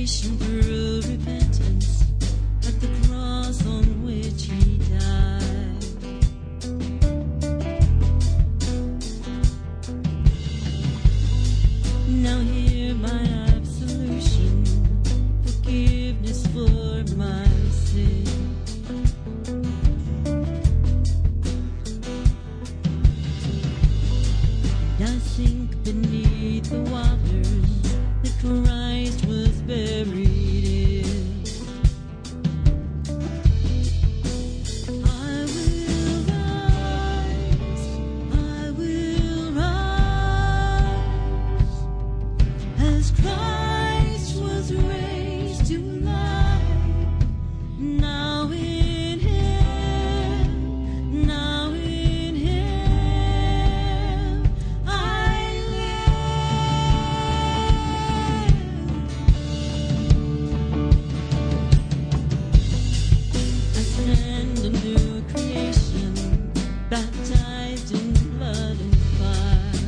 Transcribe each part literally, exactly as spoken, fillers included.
salvation through repentance at the cross on which he died. Now hear my absolution, forgiveness for my sin. I sink beneath the waters that Christ was buried in. I will rise, I will rise, as Christ was raised to life. Now in Him, now in Him, I I stand a new creation, baptized in blood and fire.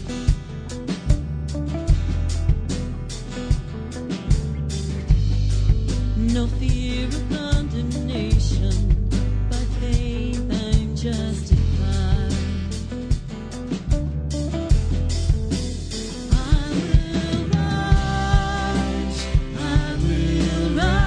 No fear of condemnation, by faith I'm justified. I will rise, I will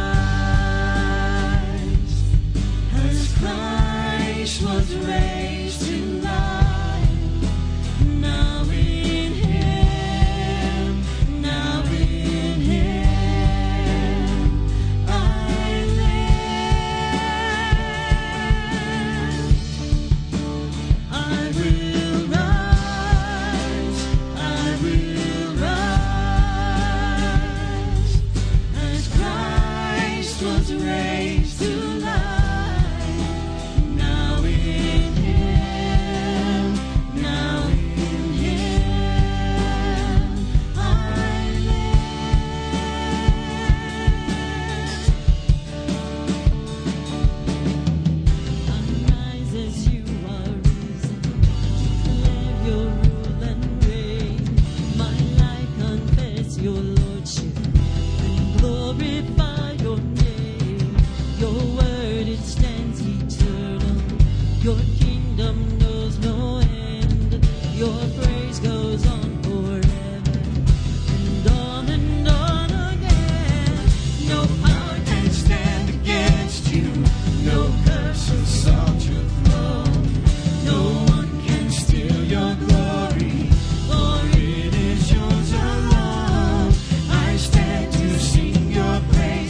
rise, as Christ was raised to life. Now in Him, now in Him, I live. I will rise, I will rise, as Christ was raised to life. Now in Him, now in Him, I live. Arise as you are risen, declare your rule and reign. My life confess your lordship and glorify your name. Your word, it stands eternal. Your kingdom knows no end. Your praise goes on forever and on and on again. No power can stand against you. No curse will assault your throne. No one can steal your glory, for it is yours alone. I stand to sing your praise.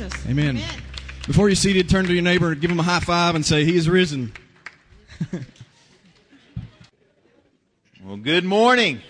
Jesus. Amen. Amen. Before you're seated, turn to your neighbor, give him a high five, and say, He is risen. Well, good morning.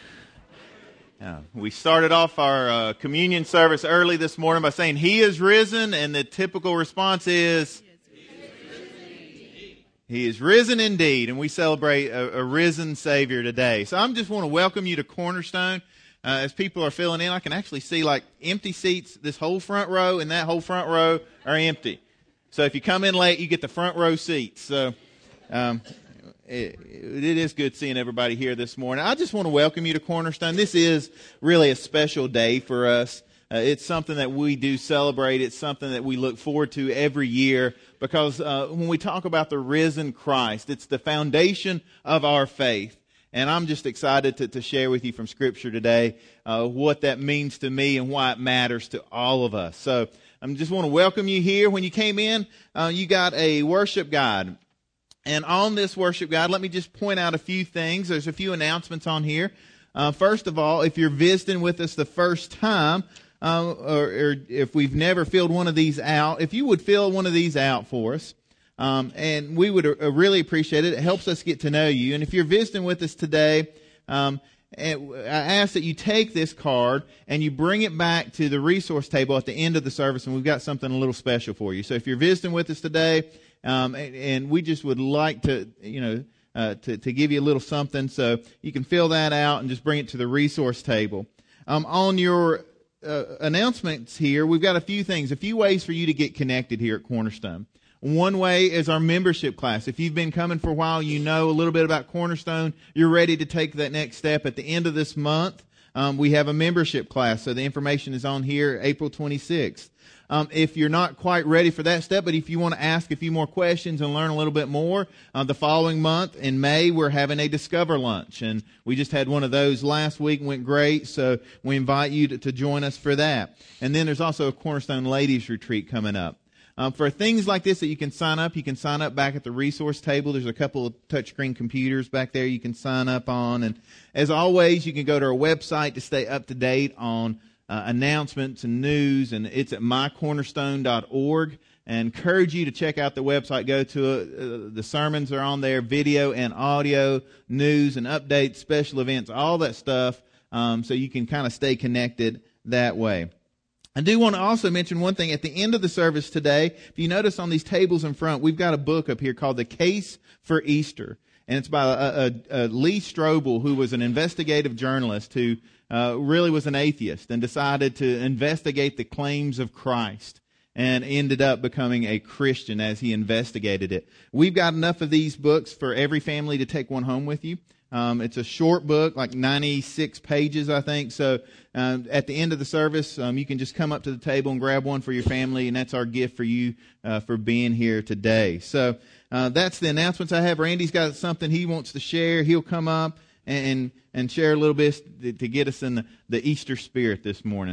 Uh, we started off our uh, communion service early this morning by saying, He is risen, and the typical response is, He is risen indeed. He is risen indeed, and we celebrate a, a risen Savior today. So I just want to welcome you to Cornerstone. Uh, as people are filling in, I can actually see like empty seats. This whole front row and that whole front row are empty. So if you come in late, you get the front row seats. So um, it, it is good seeing everybody here this morning. I just want to welcome you to Cornerstone. This is really a special day for us. Uh, it's something that we do celebrate. It's something that we look forward to every year because uh, when we talk about the risen Christ, it's the foundation of our faith. And I'm just excited to, to share with you from Scripture today uh, what that means to me and why it matters to all of us. So I just want to welcome you here. When you came in, uh, you got a worship guide. And on this worship guide, let me just point out a few things. There's a few announcements on here. Uh, first of all, if you're visiting with us the first time, uh, or, or if we've never filled one of these out, if you would fill one of these out for us. Um, and we would uh, really appreciate it. It helps us get to know you. And if you're visiting with us today, um, and I ask that you take this card and you bring it back to the resource table at the end of the service, and we've got something a little special for you. So if you're visiting with us today, um, and, and we just would like to, you know, uh, to, to give you a little something, so you can fill that out and just bring it to the resource table. Um, on your uh, announcements here, we've got a few things, a few ways for you to get connected here at Cornerstone. One way is our membership class. If you've been coming for a while, you know a little bit about Cornerstone. You're ready to take that next step. At the end of this month, um, we have a membership class. So the information is on here, April twenty-sixth. Um, if you're not quite ready for that step, but if you want to ask a few more questions and learn a little bit more, uh, the following month in May, we're having a Discover Lunch. And we just had one of those last week and went great. So we invite you to, to join us for that. And then there's also a Cornerstone Ladies Retreat coming up. Um, for things like this that you can sign up, you can sign up back at the resource table. There's a couple of touchscreen computers back there you can sign up on. And as always, you can go to our website to stay up to date on uh, announcements and news. And it's at my cornerstone dot org. And encourage you to check out the website. Go to it. Uh, the sermons are on there, video and audio, news and updates, special events, all that stuff. Um, so you can kind of stay connected that way. I do want to also mention one thing. At the end of the service today, if you notice on these tables in front, we've got a book up here called The Case for Easter. And it's by a, a, a Lee Strobel, who was an investigative journalist who uh, really was an atheist and decided to investigate the claims of Christ and ended up becoming a Christian as he investigated it. We've got enough of these books for every family to take one home with you. Um, it's a short book, like ninety-six pages, I think. So um, at the end of the service, um, you can just come up to the table and grab one for your family, and that's our gift for you uh, for being here today. So uh, that's the announcements I have. Randy's got something he wants to share. He'll come up and and share a little bit to get us in the, the Easter spirit this morning.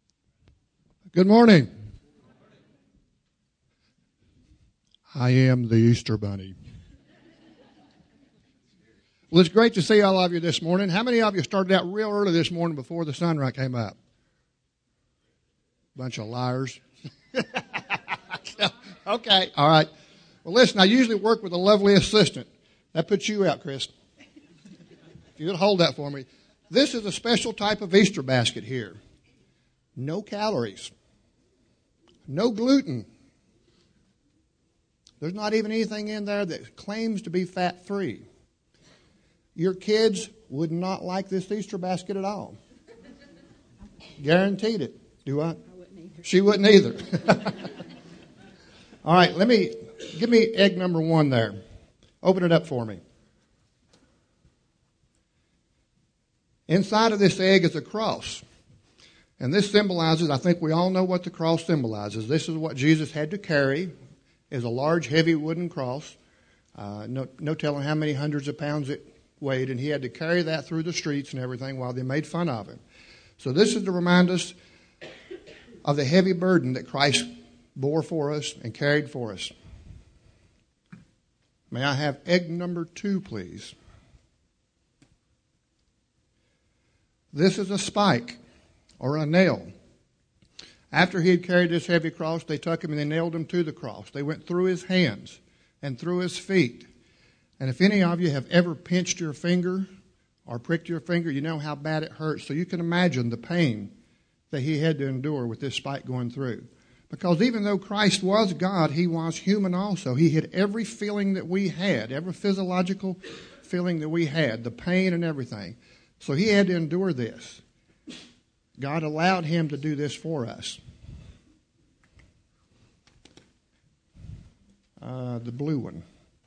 Good morning. I am the Easter Bunny. Well, it's great to see all of you this morning. How many of you started out real early this morning before the sun came up? Bunch of liars. Okay, all right. Well, listen, I usually work with a lovely assistant. That puts you out, Chris. If you would hold that for me. This is a special type of Easter basket here. No calories. No gluten. There's not even anything in there that claims to be fat-free. Your kids would not like this Easter basket at all. Guaranteed it. Do I? I wouldn't either. She wouldn't either. All right, let me, give me egg number one there. Open it up for me. Inside of this egg is a cross. And this symbolizes, I think we all know what the cross symbolizes. This is what Jesus had to carry, is a large, heavy wooden cross. Uh, no, no telling how many hundreds of pounds it weighed, and he had to carry that through the streets and everything while they made fun of him. So this is to remind us of the heavy burden that Christ bore for us and carried for us. May I have egg number two, please? This is a spike or a nail. After he had carried this heavy cross, they took him and they nailed him to the cross. They went through his hands and through his feet. And if any of you have ever pinched your finger or pricked your finger, you know how bad it hurts. So you can imagine the pain that he had to endure with this spike going through. Because even though Christ was God, he was human also. He had every feeling that we had, every physiological feeling that we had, the pain and everything. So he had to endure this. God allowed him to do this for us. Uh, the blue one.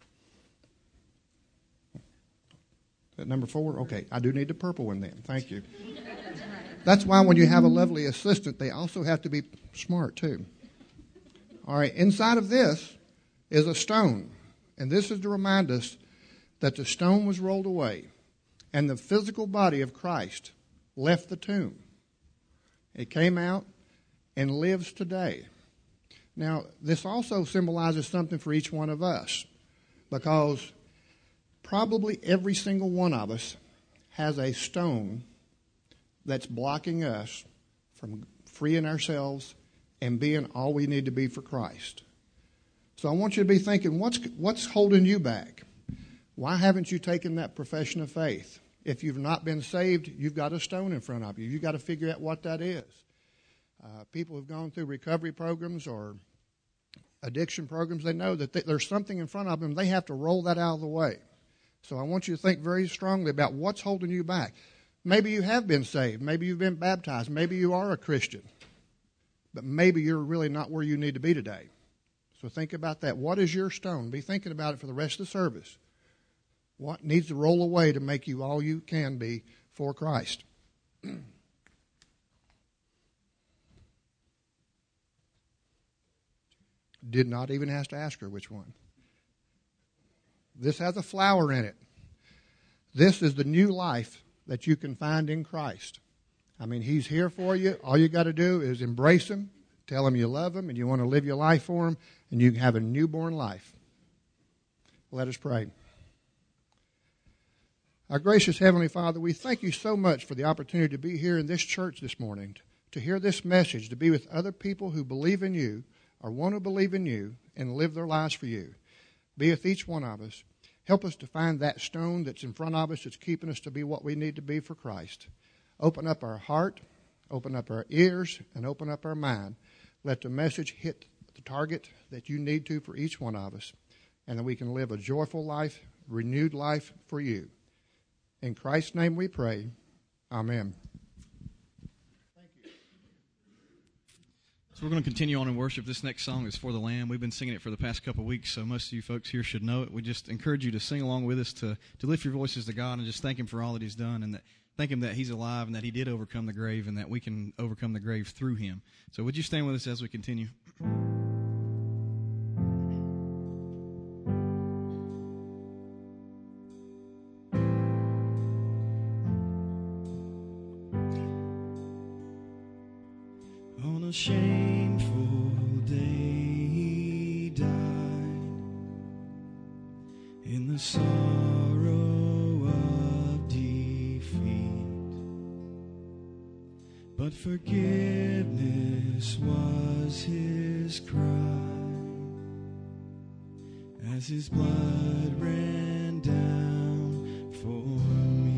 Is that number four? Okay, I do need the purple one then. Thank you. That's why when you have a lovely assistant, they also have to be smart too. All right, inside of this is a stone. And this is to remind us that the stone was rolled away and the physical body of Christ left the tomb. It came out and lives today. Now, this also symbolizes something for each one of us, because probably every single one of us has a stone that's blocking us from freeing ourselves and being all we need to be for Christ. So I want you to be thinking, what's what's holding you back? Why haven't you taken that profession of faith? If you've not been saved, you've got a stone in front of you. You've got to figure out what that is. Uh, people who've gone through recovery programs or addiction programs, they know that they, there's something in front of them. They have to roll that out of the way. So I want you to think very strongly about what's holding you back. Maybe you have been saved. Maybe you've been baptized. Maybe you are a Christian. But maybe you're really not where you need to be today. So think about that. What is your stone? Be thinking about it for the rest of the service. What needs to roll away to make you all you can be for Christ? Did not even have to ask her which one. This has a flower in it. This is the new life that you can find in Christ. I mean, he's here for you. All you got to do is embrace him, tell him you love him, and you want to live your life for him, and you can have a newborn life. Let us pray. Our gracious Heavenly Father, we thank you so much for the opportunity to be here in this church this morning, to hear this message, to be with other people who believe in you or want to believe in you and live their lives for you. Be with each one of us. Help us to find that stone that's in front of us that's keeping us to be what we need to be for Christ. Open up our heart, open up our ears, and open up our mind. Let the message hit the target that you need to for each one of us, and that we can live a joyful life, renewed life for you. In Christ's name we pray. Amen. Thank you. So we're going to continue on in worship. This next song is For the Lamb. We've been singing it for the past couple of weeks, so most of you folks here should know it. We just encourage you to sing along with us, to, to lift your voices to God and just thank him for all that he's done, and that thank him that he's alive and that he did overcome the grave and that we can overcome the grave through him. So would you stand with us as we continue? On a shameful day he died, in the sorrow of defeat, but forgiveness was his cry, as his blood ran down for me.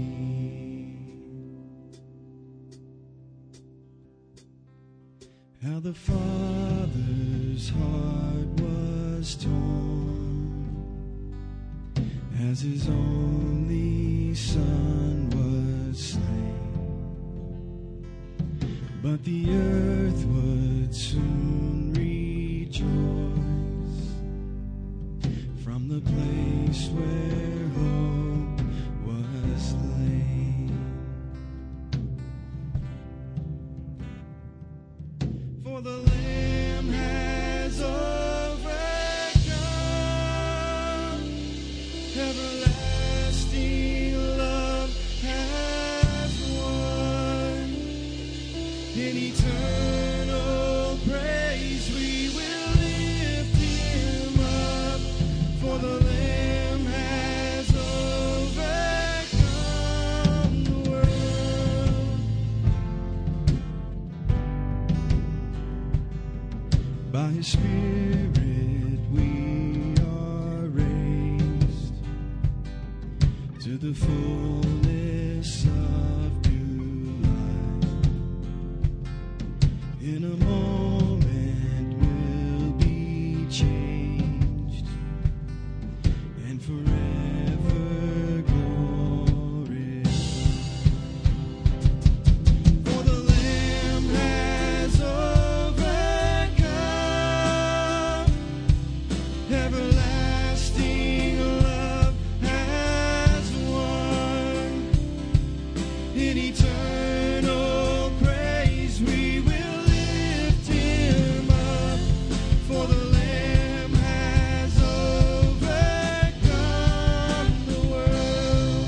How the Father's heart was torn, as his only Son was slain. But the earth would soon rejoice from the place where hope was laid. For the Lamb has overcome, everlasting love has won. In eternal praise we will lift him up, for the Lamb has overcome the world. By His Spirit we are raised to the fullness of new life. In a moment we'll be changed and forever glorified. For the Lamb has overcome. Everlasting love has won. In eternal praise we will lift Him up. For the Lamb has overcome the world.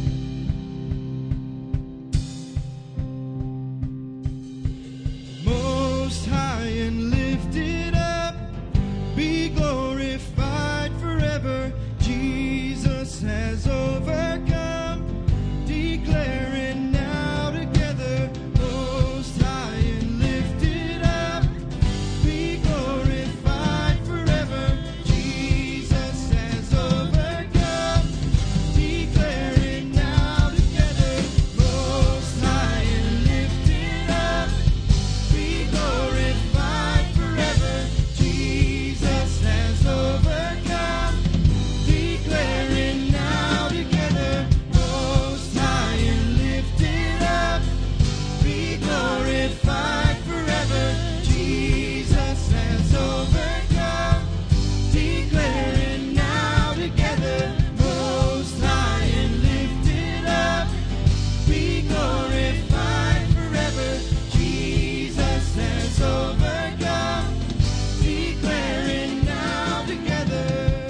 Most high and lifted up, be glorified forever. Jesus has overcome, declaring now together. Most high and lifted up, be glorified forever. Jesus has overcome, declaring now together. Most high and lifted up, be glorified forever. Jesus has overcome, declaring now together. Most high and lifted up, be glorified forever. Jesus has overcome, declaring now together. Most high and lifted up, be glorified forever. Jesus has overcome, declaring now together.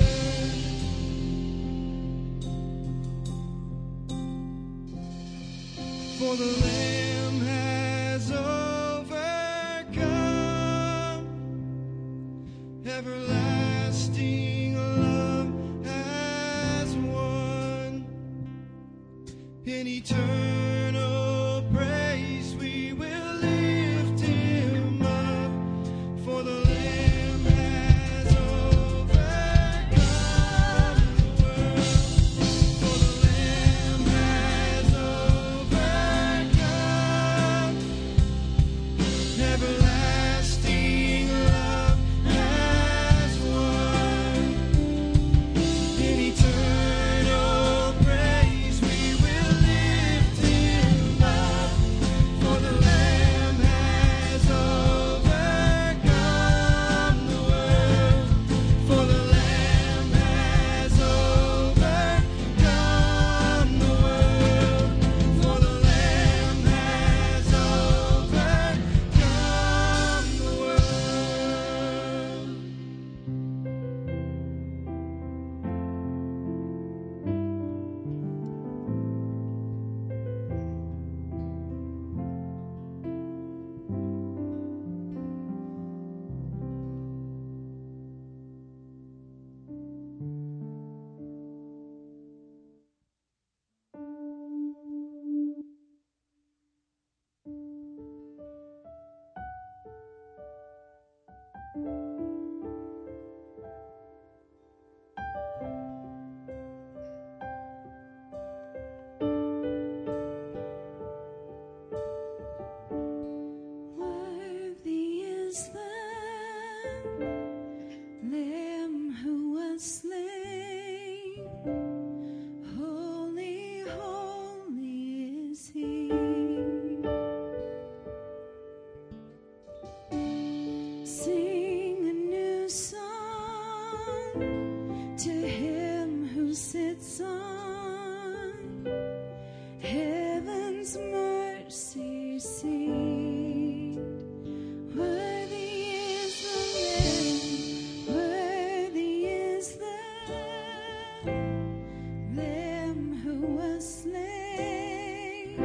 For the Lamb has overcome. Everlasting love has won. In eternal praise we will lift Him up. For the Lamb has overcome the world. For the Lamb has overcome. Everlasting love has won. In eternal praise we will lift Him up. For the Lamb has overcome the world. For the Lamb has overcome the world. For the Lamb has overcome the world. Worthy is the Lamb who was slain. Holy, holy is He. Sing a new song to Him who sits on heaven's mercy seat. Worthy is the Lamb, worthy is the Lamb who was slain.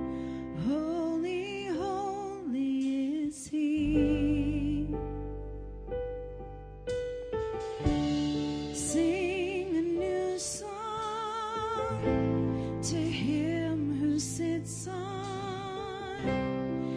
Holy, holy is He. Sing a new song to Him who sits on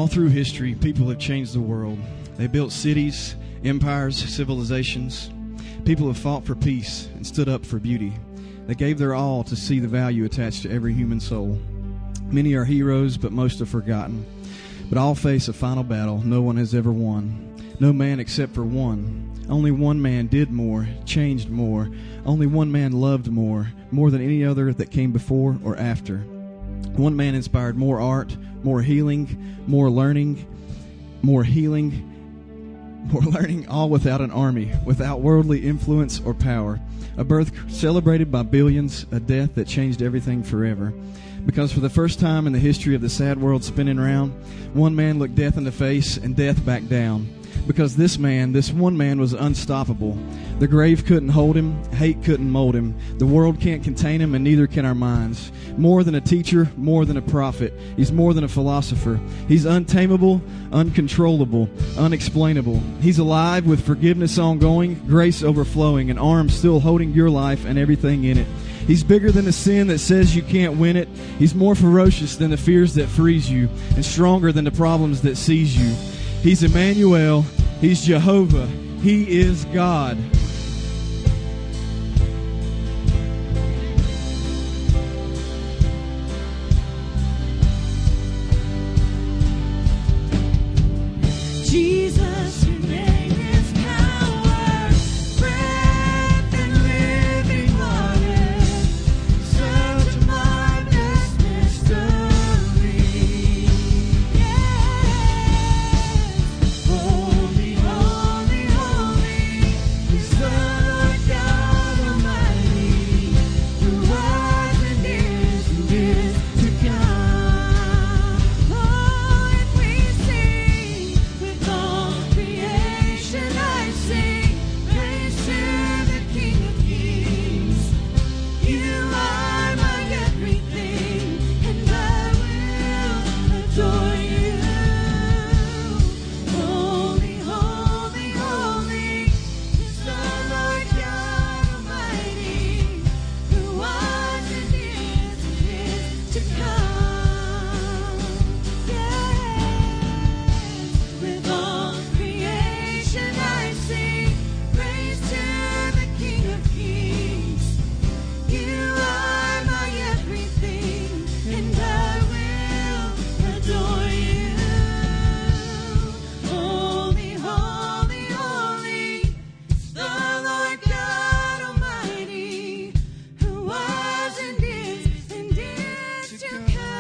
All through history, people have changed the world. They built cities, empires, civilizations. People have fought for peace and stood up for beauty. They gave their all to see the value attached to every human soul. Many are heroes, but most are forgotten. But all face a final battle no one has ever won. No man except for one. Only one man did more, changed more. Only one man loved more, more than any other that came before or after. One man inspired more art, more healing, more learning, more healing, more learning, all without an army, without worldly influence or power. A birth celebrated by billions, a death that changed everything forever. Because for the first time in the history of the sad world spinning round, one man looked death in the face and death back down. Because this man, this one man, was unstoppable. The grave couldn't hold him, hate couldn't mold him. The world can't contain him, and neither can our minds. More than a teacher, more than a prophet. He's more than a philosopher. He's untamable, uncontrollable, unexplainable. He's alive with forgiveness ongoing, grace overflowing, and arms still holding your life and everything in it. He's bigger than the sin that says you can't win it. He's more ferocious than the fears that freeze you, and stronger than the problems that seize you. He's Emmanuel. He's Jehovah. He is God. Jesus, your name is power, breath and living water, such a marvelous mystery. Yes, holy, holy, holy is the Lord God Almighty, who was and is and is to come. Oh, and we sing with all creation, I sing praise to the King of Kings. You are my everything, and I will adore you. Holy, holy, holy is the Lord God Almighty, who was and is and is to come. Yes, with all creation I sing praise to the King of Kings. You are my everything, and I will adore you. Holy, holy, holy is the Lord God Almighty, who was and is and is to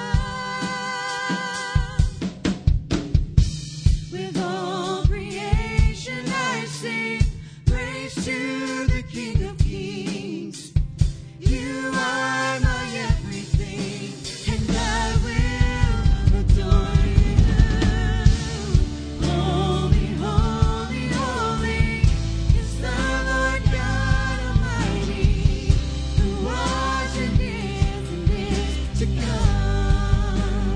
come. With all creation I sing praise to the King of Kings. You are my everything, and I will adore you. Holy, holy, holy is the Lord God Almighty, who was and is and is to come.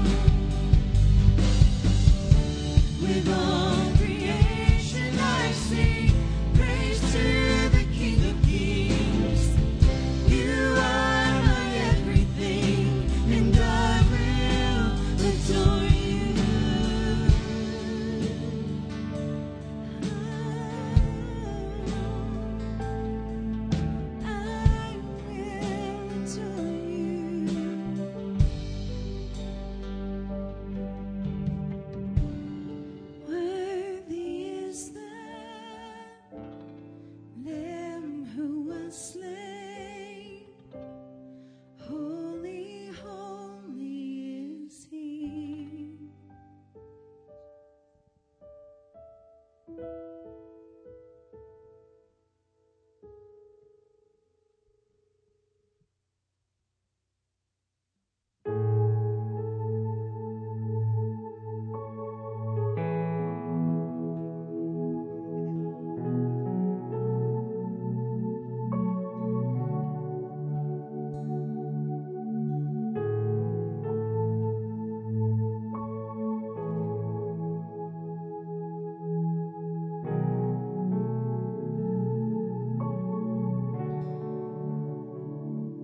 With all creation I sing praise to the King of Kings. You are my everything, and I will adore you. I will adore you. Worthy is the Lamb who was slain. Holy, holy is He.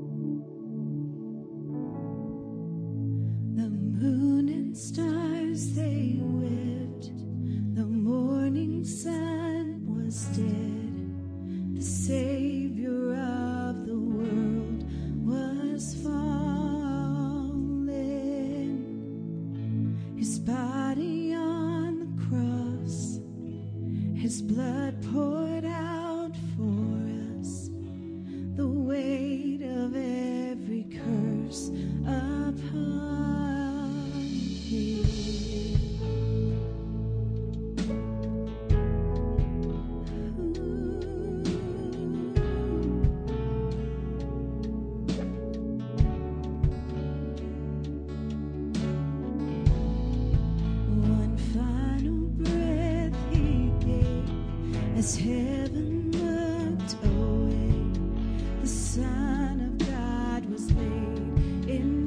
The moon and stars as they wept, the morning sun was dead. The Savior of the world was fallen. His body on the cross, his blood poured out for us, the weight of every curse upon him. One final breath he gave as heaven looked away. The Son of God was laid in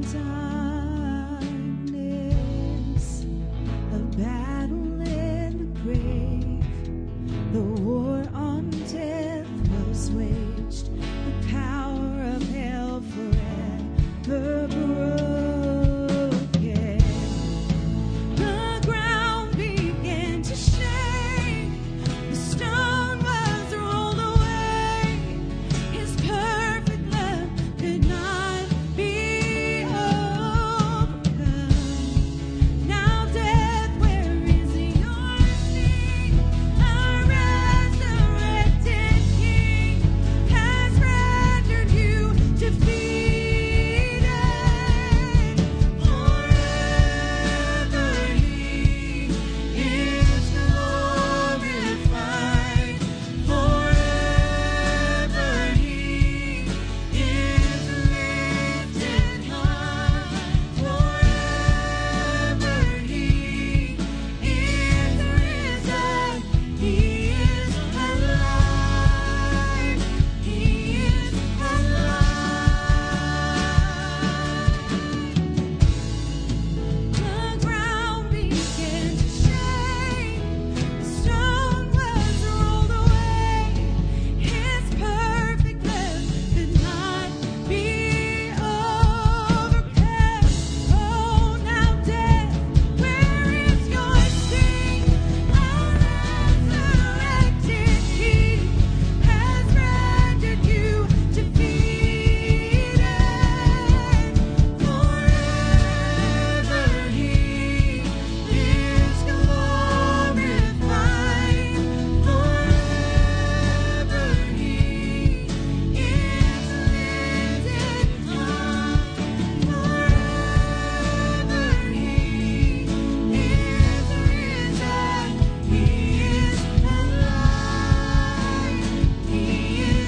darkness. A battle in the grave, the war on death was waged. The power of hell forever broken. The ground began to shake. The stone was rolled away. His perfect love could not be overcome. Now, death, where is your sting? Our resurrected King has rendered you defeated. Forever He is glorified. Forever He is lifted high. Forever He is risen. He is alive. He is alive. The ground began to shake. The stone was rolled away. His perfect love could not be overcome. Oh, now death, where is your sting? Our resurrected King has rendered you defeated. Forever He is glorified. Forever He is lifted high. Forever He is risen. He is alive. He is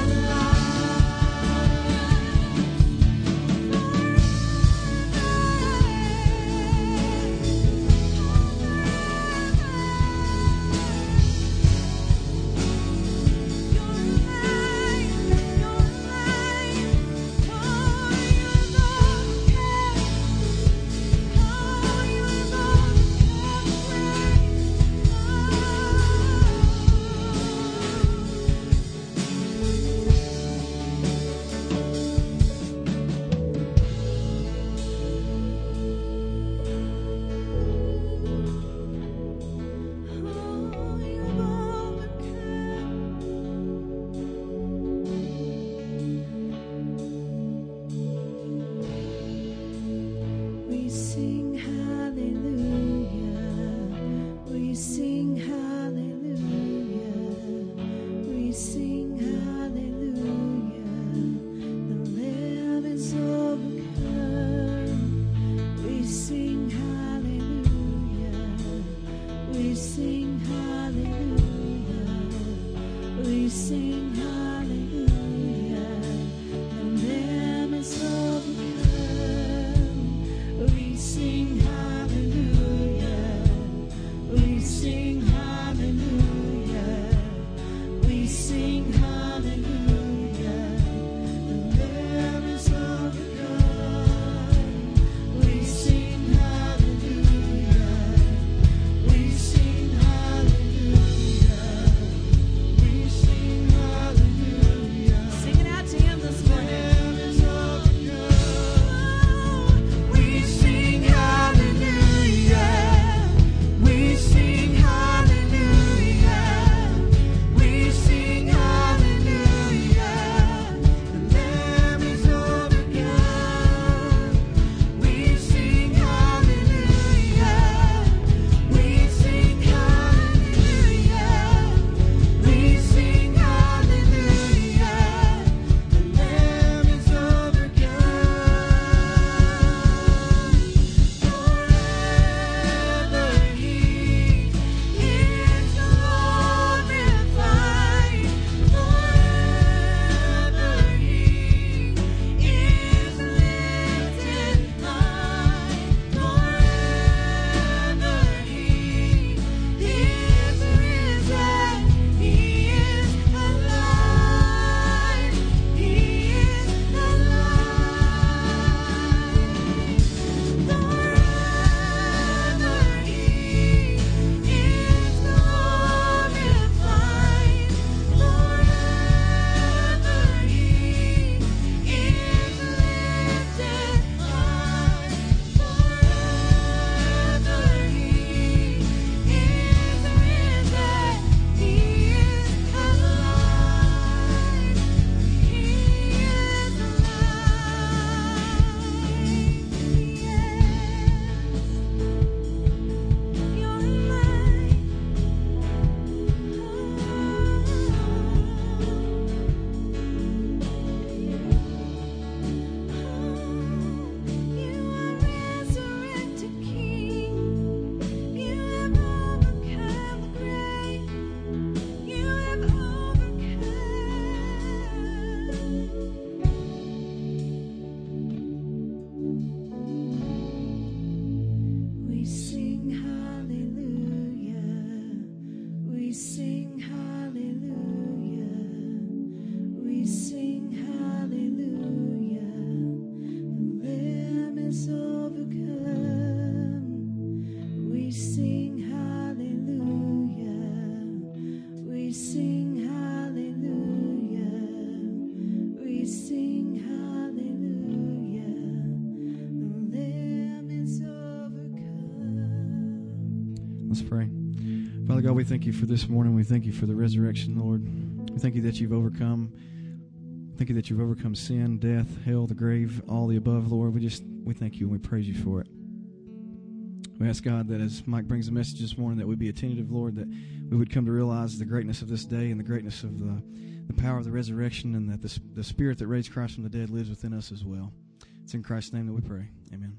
We sing hallelujah. We sing hallelujah. We sing hallelujah. The Lamb is overcome. We sing hallelujah. We sing hallelujah. We sing hallelujah. The Lamb is overcome. We sing hallelujah. Let's pray. Father God, we thank you for this morning. We thank you for the resurrection, Lord. We thank you that you've overcome. Thank you that you've overcome sin, death, hell, the grave, all the above, Lord. We just we thank you and we praise you for it. We ask God that as Mike brings the message this morning, that we be attentive, Lord, that we would come to realize the greatness of this day and the greatness of the, the power of the resurrection, and that the, the Spirit that raised Christ from the dead lives within us as well. It's in Christ's name that we pray. Amen.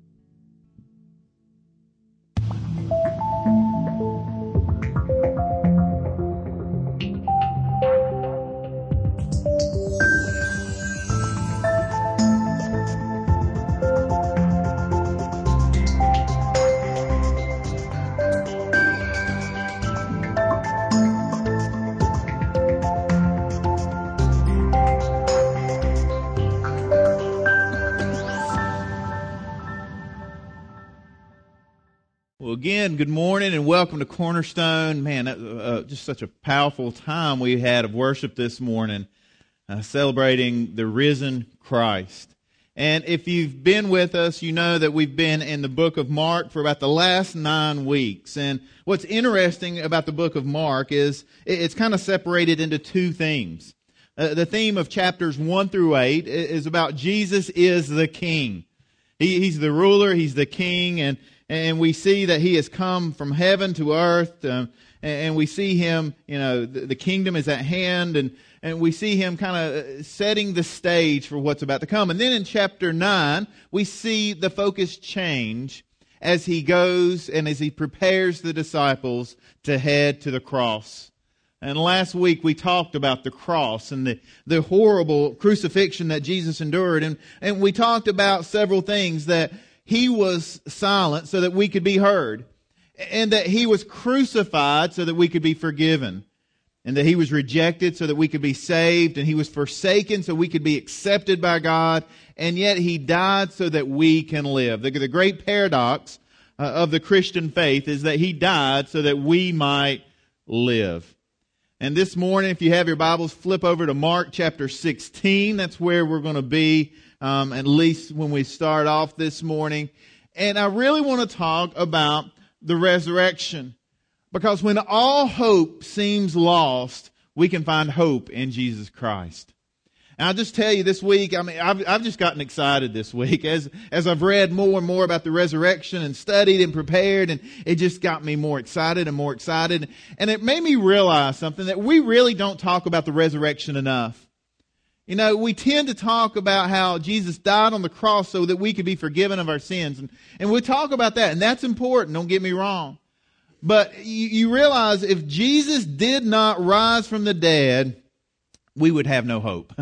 Again, good morning and welcome to Cornerstone. Man, uh, just such a powerful time we had of worship this morning, uh, celebrating the risen Christ. And if you've been with us, you know that we've been in the book of Mark for about the last nine weeks. And what's interesting about the book of Mark is it's kind of separated into two themes. Uh, the theme of chapters one through eight is about Jesus is the King. He, he's the ruler, He's the King, and And we see that He has come from heaven to earth, um, and we see Him, you know, the, the kingdom is at hand, and, and we see Him kind of setting the stage for what's about to come. And then in chapter nine, we see the focus change as He goes and as He prepares the disciples to head to the cross. And last week we talked about the cross and the, the horrible crucifixion that Jesus endured, and, and we talked about several things, that He was silent so that we could be heard, and that He was crucified so that we could be forgiven, and that He was rejected so that we could be saved, and He was forsaken so we could be accepted by God, and yet He died so that we can live. The, the great paradox uh, of the Christian faith is that He died so that we might live. And this morning, if you have your Bibles, flip over to Mark chapter sixteen. That's where we're going to be, um, at least when we start off this morning. And I really want to talk about the resurrection, because when all hope seems lost, we can find hope in Jesus Christ. And I'll just tell you this week, I mean, I've, I've just gotten excited this week as, as I've read more and more about the resurrection and studied and prepared, and it just got me more excited and more excited. And it made me realize something, that we really don't talk about the resurrection enough. You know, we tend to talk about how Jesus died on the cross so that we could be forgiven of our sins. And, and we talk about that, and that's important, don't get me wrong. But you, you realize if Jesus did not rise from the dead, we would have no hope.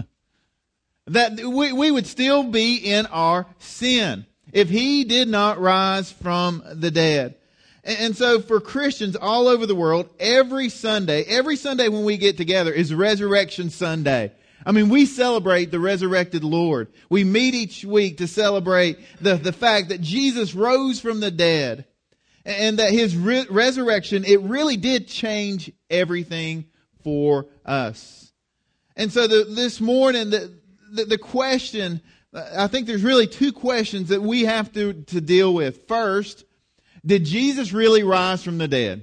That we, we would still be in our sin if He did not rise from the dead. And, and so for Christians all over the world, every Sunday, every Sunday when we get together is Resurrection Sunday. I mean, we celebrate the resurrected Lord. We meet each week to celebrate the, the fact that Jesus rose from the dead, and that His re- resurrection, it really did change everything for us. And so the, this morning, the, the, the question, I think there's really two questions that we have to, to deal with. First, did Jesus really rise from the dead?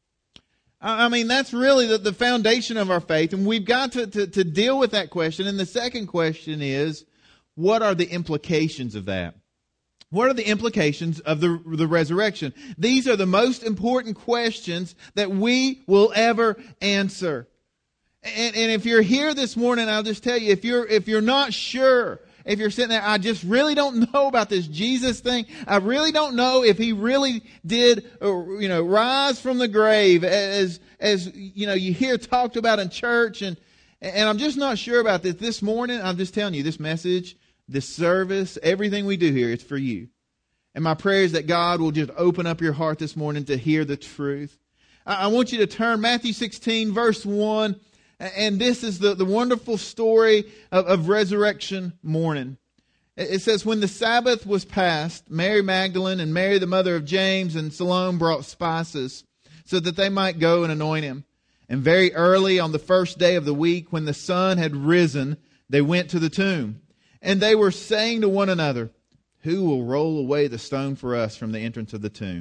I mean, that's really the, the foundation of our faith, and we've got to, to, to deal with that question. And the second question is, what are the implications of that? What are the implications of the, the resurrection? These are the most important questions that we will ever answer. And, and if you're here this morning, I'll just tell you, if you're, if you're not sure, if you're sitting there, I just really don't know about this Jesus thing. I really don't know if He really did, you know, rise from the grave as, as, you know, you hear talked about in church. And, and I'm just not sure about this. This morning, I'm just telling you, this message, this service, everything we do here, it's for you. And my prayer is that God will just open up your heart this morning to hear the truth. I, I want you to turn Matthew sixteen, verse one. And this is the, the wonderful story of, of resurrection morning. It says, when the Sabbath was past, Mary Magdalene and Mary the mother of James and Salome brought spices so that they might go and anoint Him. And very early on the first day of the week, when the sun had risen, they went to the tomb. And they were saying to one another, who will roll away the stone for us from the entrance of the tomb?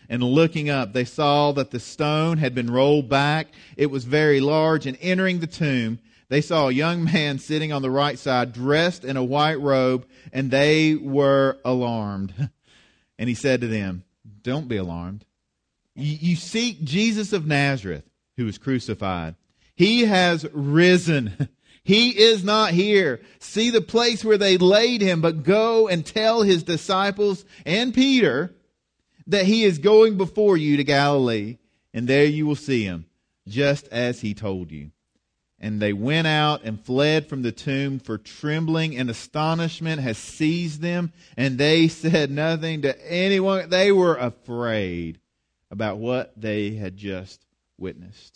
And looking up, they saw that the stone had been rolled back. It was very large. And entering the tomb, they saw a young man sitting on the right side, dressed in a white robe, and they were alarmed. And he said to them, "Don't be alarmed. You, you seek Jesus of Nazareth, who was crucified. He has risen. He is not here. See the place where they laid him, but go and tell his disciples and Peter that he is going before you to Galilee, and there you will see him, just as he told you." And they went out and fled from the tomb, for trembling and astonishment has seized them, and they said nothing to anyone. They were afraid about what they had just witnessed.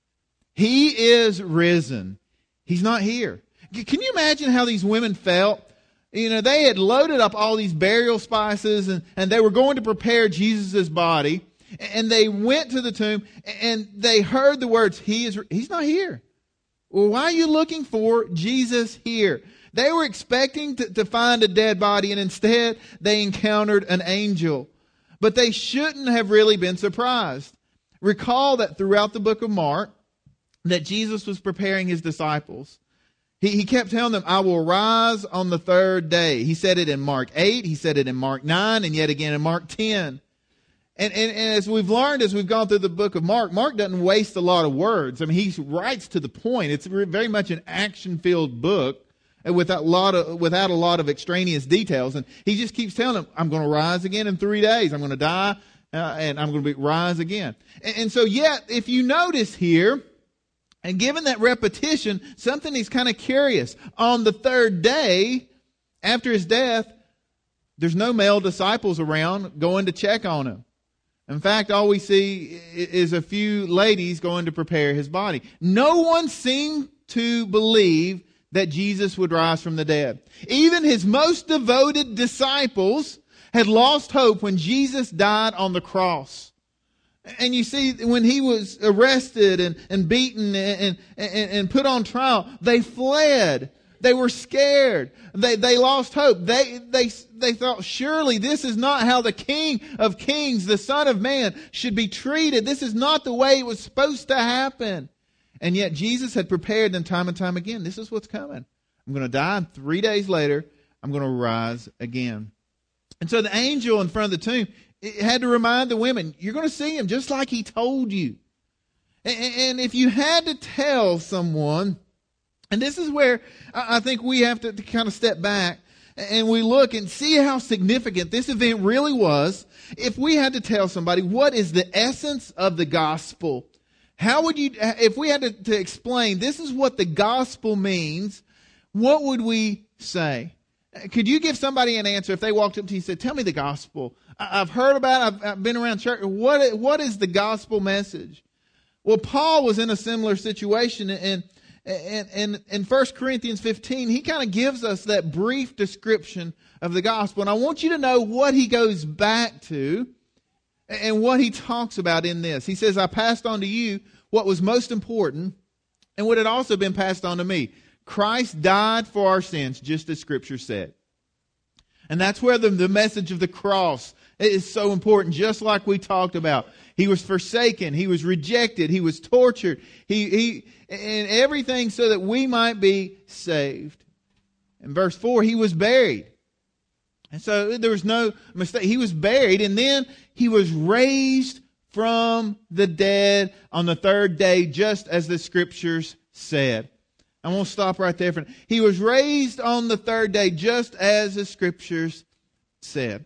He is risen. He's not here. Can you imagine how these women felt? You know, they had loaded up all these burial spices, and, and they were going to prepare Jesus' body. And they went to the tomb, and they heard the words, He is, He's not here. Well, why are you looking for Jesus here? They were expecting to, to find a dead body, and instead they encountered an angel. But they shouldn't have really been surprised. Recall that throughout the book of Mark, that Jesus was preparing his disciples. He, he kept telling them, "I will rise on the third day." He said it in Mark eight, he said it in Mark nine, and yet again in Mark ten. And, and, and as we've learned, as we've gone through the book of Mark, Mark doesn't waste a lot of words. I mean, he writes to the point. It's very much an action-filled book without a lot of, without a lot of extraneous details. And he just keeps telling them, "I'm going to rise again in three days. I'm going to die, uh, and I'm going to be, rise again." And, and so yet, if you notice here, and given that repetition, something is kind of curious. On the third day, after his death, there's no male disciples around going to check on him. In fact, all we see is a few ladies going to prepare his body. No one seemed to believe that Jesus would rise from the dead. Even his most devoted disciples had lost hope when Jesus died on the cross. And you see, when he was arrested and, and beaten and, and, and put on trial, they fled. They were scared. They, they lost hope. They, they, they thought, surely this is not how the King of Kings, the Son of Man, should be treated. This is not the way it was supposed to happen. And yet Jesus had prepared them time and time again. This is what's coming. I'm going to die, and three days later, I'm going to rise again. And so the angel in front of the tomb had to remind the women, you're going to see him just like he told you. And, and if you had to tell someone, and this is where I think we have to, to kind of step back and we look and see how significant this event really was. If we had to tell somebody what is the essence of the gospel, how would you, if we had to, to explain this is what the gospel means, what would we say? Could you give somebody an answer if they walked up to you and said, "Tell me the gospel. I've heard about it. I've, I've been around church. What, what is the gospel message?" Well, Paul was in a similar situation, and And in, in First Corinthians fifteen, he kind of gives us that brief description of the gospel. And I want you to know what he goes back to and what he talks about in this. He says, "I passed on to you what was most important and what had also been passed on to me. Christ died for our sins, just as Scripture said." And that's where the, the message of the cross is so important, just like we talked about. He was forsaken. He was rejected. He was tortured. He, he, and everything so that we might be saved. In verse four, he was buried. And so there was no mistake. He was buried, and then he was raised from the dead on the third day, just as the Scriptures said. I'm going to stop right there. For he was raised on the third day, just as the Scriptures said.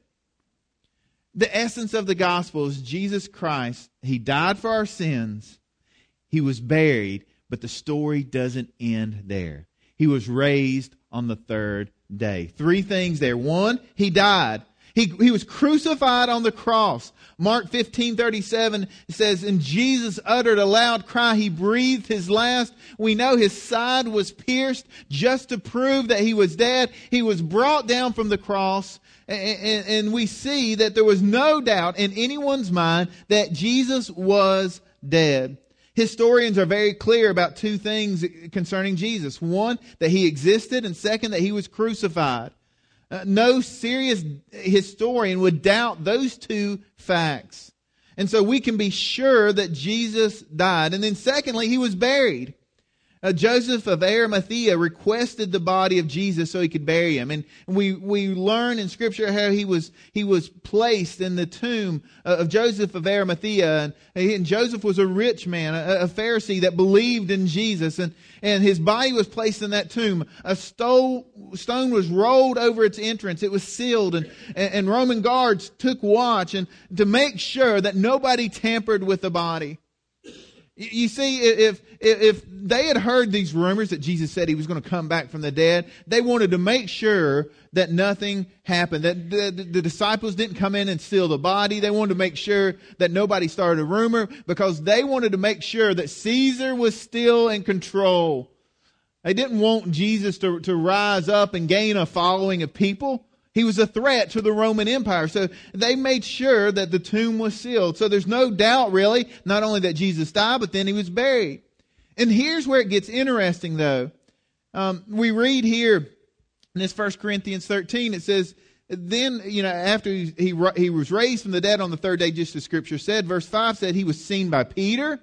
The essence of the gospel is Jesus Christ. He died for our sins. He was buried, but the story doesn't end there. He was raised on the third day. Three things there. One, he died. He, he was crucified on the cross. Mark fifteen thirty-seven says, "And Jesus uttered a loud cry. He breathed his last." We know his side was pierced just to prove that he was dead. He was brought down from the cross. And, and we see that there was no doubt in anyone's mind that Jesus was dead. Historians are very clear about two things concerning Jesus. One, that he existed, and second, that he was crucified. Uh, no serious historian would doubt those two facts. And so we can be sure that Jesus died. And then secondly, he was buried. Uh, Joseph of Arimathea requested the body of Jesus so he could bury him. And we, we learn in Scripture how he was, he was placed in the tomb of Joseph of Arimathea. And, and Joseph was a rich man, a, a Pharisee that believed in Jesus. And, and his body was placed in that tomb. A stone, stone was rolled over its entrance. It was sealed. And, and Roman guards took watch and to make sure that nobody tampered with the body. You see, if if they had heard these rumors that Jesus said he was going to come back from the dead, they wanted to make sure that nothing happened, that the, the disciples didn't come in and steal the body. They wanted to make sure that nobody started a rumor because they wanted to make sure that Caesar was still in control. They didn't want Jesus to, to rise up and gain a following of people. He was a threat to the Roman Empire. So they made sure that the tomb was sealed. So there's no doubt really, not only that Jesus died, but then he was buried. And here's where it gets interesting though. Um, we read here in this First Corinthians thirteen, it says, then, you know, after he, he, he was raised from the dead on the third day, just as Scripture said, verse five said he was seen by Peter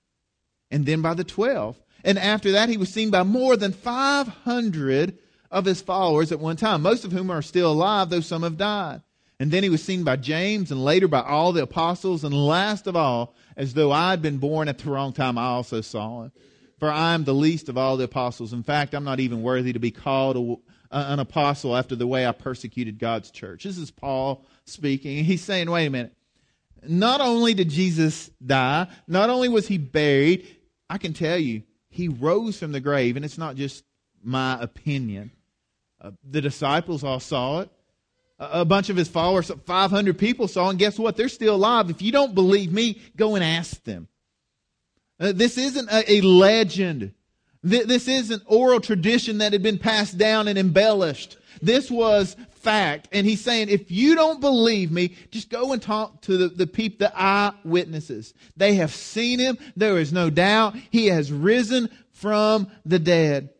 and then by the twelve. And after that, he was seen by more than five hundred of his followers at one time, most of whom are still alive, though some have died. And then he was seen by James and later by all the apostles. And last of all, as though I had been born at the wrong time, I also saw him. For I am the least of all the apostles. In fact, I'm not even worthy to be called a, an apostle after the way I persecuted God's church. This is Paul speaking. He's saying, wait a minute. Not only did Jesus die, not only was he buried, I can tell you, he rose from the grave. And it's not just my opinion. Uh, the disciples all saw it. A, a bunch of his followers, five hundred people saw it. And guess what? They're still alive. If you don't believe me, go and ask them. Uh, this isn't a, a legend. Th- this isn't oral tradition that had been passed down and embellished. This was fact. And he's saying, if you don't believe me, just go and talk to the, the people, the eyewitnesses. They have seen him. There is no doubt. He has risen from the dead.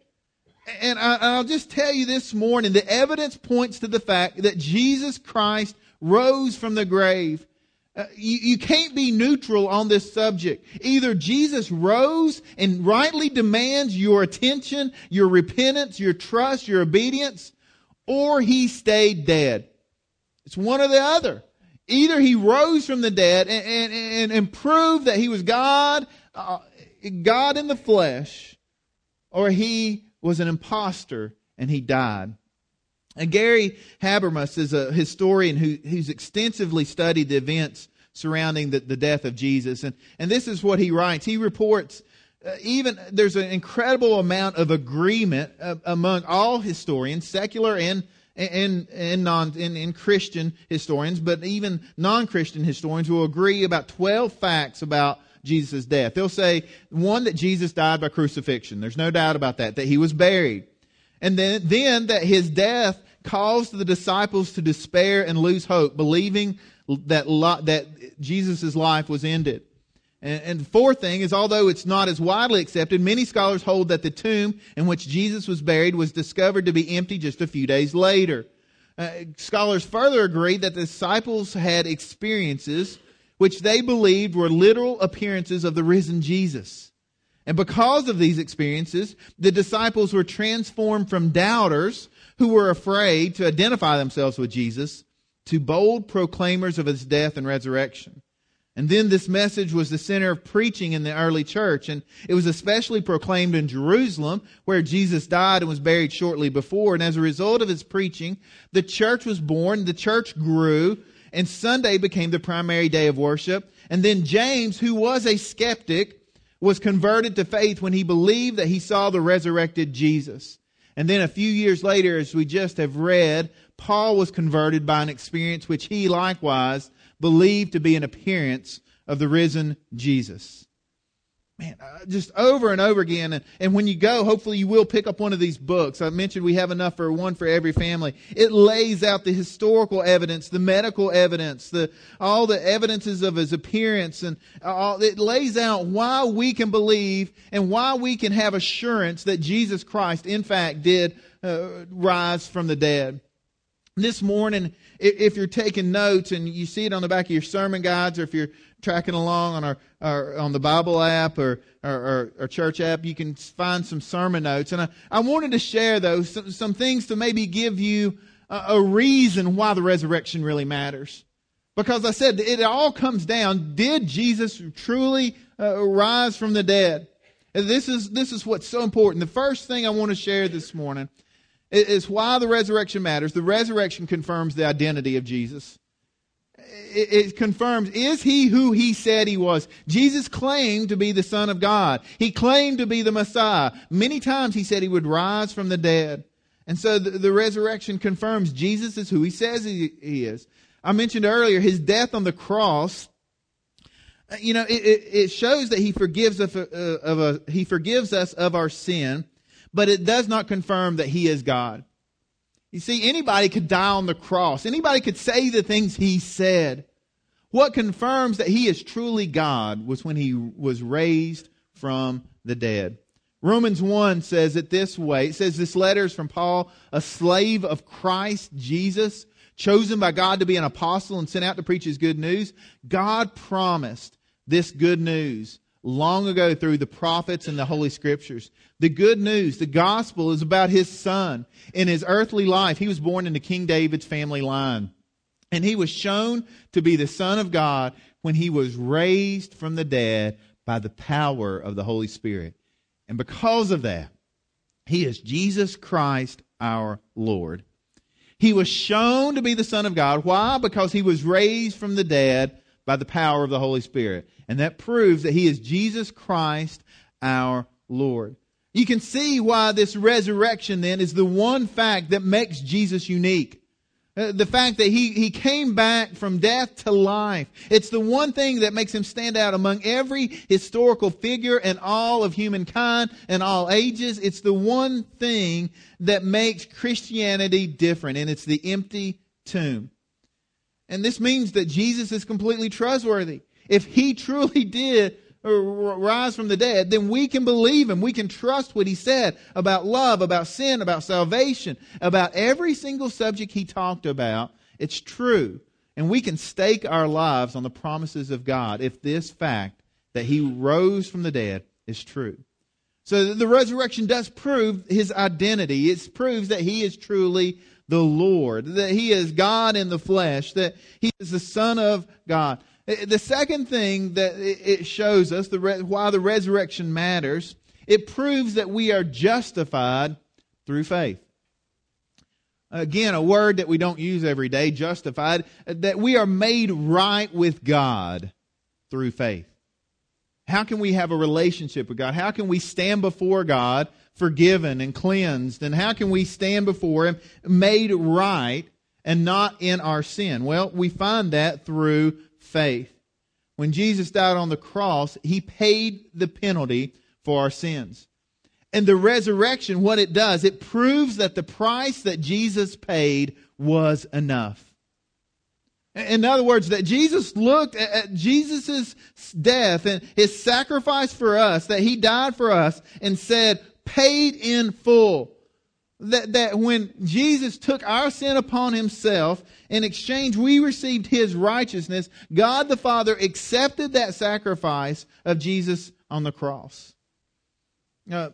And I'll just tell you this morning, the evidence points to the fact that Jesus Christ rose from the grave. Uh, you, you can't be neutral on this subject. Either Jesus rose and rightly demands your attention, your repentance, your trust, your obedience, or he stayed dead. It's one or the other. Either he rose from the dead and, and, and, and proved that he was God, uh, God in the flesh, or he was an imposter and he died. And Gary Habermas is a historian who, who's extensively studied the events surrounding the, the death of Jesus. And, and this is what he writes. He reports uh, even there's an incredible amount of agreement uh, among all historians, secular and and and non and, and Christian historians, but even non-Christian historians will agree about twelve facts about Jesus' death. They'll say, one, that Jesus died by crucifixion. There's no doubt about that. That he was buried. And then, then that his death caused the disciples to despair and lose hope, believing that lo- that Jesus' life was ended. And, and the fourth thing is, although it's not as widely accepted, many scholars hold that the tomb in which Jesus was buried was discovered to be empty just a few days later. Uh, scholars further agree that the disciples had experiences which they believed were literal appearances of the risen Jesus. And because of these experiences, the disciples were transformed from doubters who were afraid to identify themselves with Jesus to bold proclaimers of his death and resurrection. And then this message was the center of preaching in the early church. And it was especially proclaimed in Jerusalem, where Jesus died and was buried shortly before. And as a result of his preaching, the church was born, the church grew, and Sunday became the primary day of worship. And then James, who was a skeptic, was converted to faith when he believed that he saw the resurrected Jesus. And then a few years later, as we just have read, Paul was converted by an experience which he likewise believed to be an appearance of the risen Jesus. Man, uh, just over and over again. And, and when you go, hopefully you will pick up one of these books. I mentioned we have enough for one for every family. It lays out the historical evidence, the medical evidence, the all the evidences of his appearance. And all, it lays out why we can believe and why we can have assurance that Jesus Christ, in fact, did uh, rise from the dead. This morning, if you're taking notes and you see it on the back of your sermon guides, or if you're tracking along on our, our on the Bible app or our, our church app, you can find some sermon notes. And I, I wanted to share those, some, some things to maybe give you a, a reason why the resurrection really matters. Because I said, it all comes down, did Jesus truly uh, rise from the dead? And this is, this is what's so important. The first thing I want to share this morning is why the resurrection matters. The resurrection confirms the identity of Jesus. It, it confirms, is he who he said he was? Jesus claimed to be the Son of God. He claimed to be the Messiah. Many times he said he would rise from the dead. And so the, the resurrection confirms Jesus is who he says he, he is. I mentioned earlier his death on the cross. You know, it, it, it shows that he forgives of, uh, of a, he forgives us of our sin. But it does not confirm that he is God. You see, anybody could die on the cross. Anybody could say the things he said. What confirms that he is truly God was when he was raised from the dead. Romans one says it this way. It says, this letter is from Paul, a slave of Christ Jesus, chosen by God to be an apostle and sent out to preach his good news. God promised this good news long ago through the prophets and the Holy Scriptures. The good news, the gospel, is about his son. In his earthly life, he was born into King David's family line. And he was shown to be the Son of God when he was raised from the dead by the power of the Holy Spirit. And because of that, he is Jesus Christ our Lord. He was shown to be the Son of God. Why? Because he was raised from the dead by the power of the Holy Spirit. And that proves that he is Jesus Christ our Lord. You can see why this resurrection then is the one fact that makes Jesus unique. Uh, the fact that he, he came back from death to life. It's the one thing that makes him stand out among every historical figure and all of humankind and all ages. It's the one thing that makes Christianity different, and it's the empty tomb. And this means that Jesus is completely trustworthy. If he truly did rise from the dead, then we can believe him. We can trust what he said about love, about sin, about salvation, about every single subject he talked about. It's true. And we can stake our lives on the promises of God if this fact that he rose from the dead is true. So the resurrection does prove his identity. It proves that he is truly the Lord, that he is God in the flesh, that he is the Son of God. The second thing that it shows us, the re- why the resurrection matters, it proves that we are justified through faith. Again, a word that we don't use every day, justified, that we are made right with God through faith. How can we have a relationship with God? How can we stand before God forgiven and cleansed? And how can we stand before him made right and not in our sin? Well, we find that through faith. When Jesus died on the cross, he paid the penalty for our sins. And the resurrection, what it does, it proves that the price that Jesus paid was enough. In other words, that Jesus looked at Jesus' death and his sacrifice for us, that he died for us, and said, paid in full. That, that when Jesus took our sin upon himself, in exchange we received his righteousness. God the Father accepted that sacrifice of Jesus on the cross. Uh,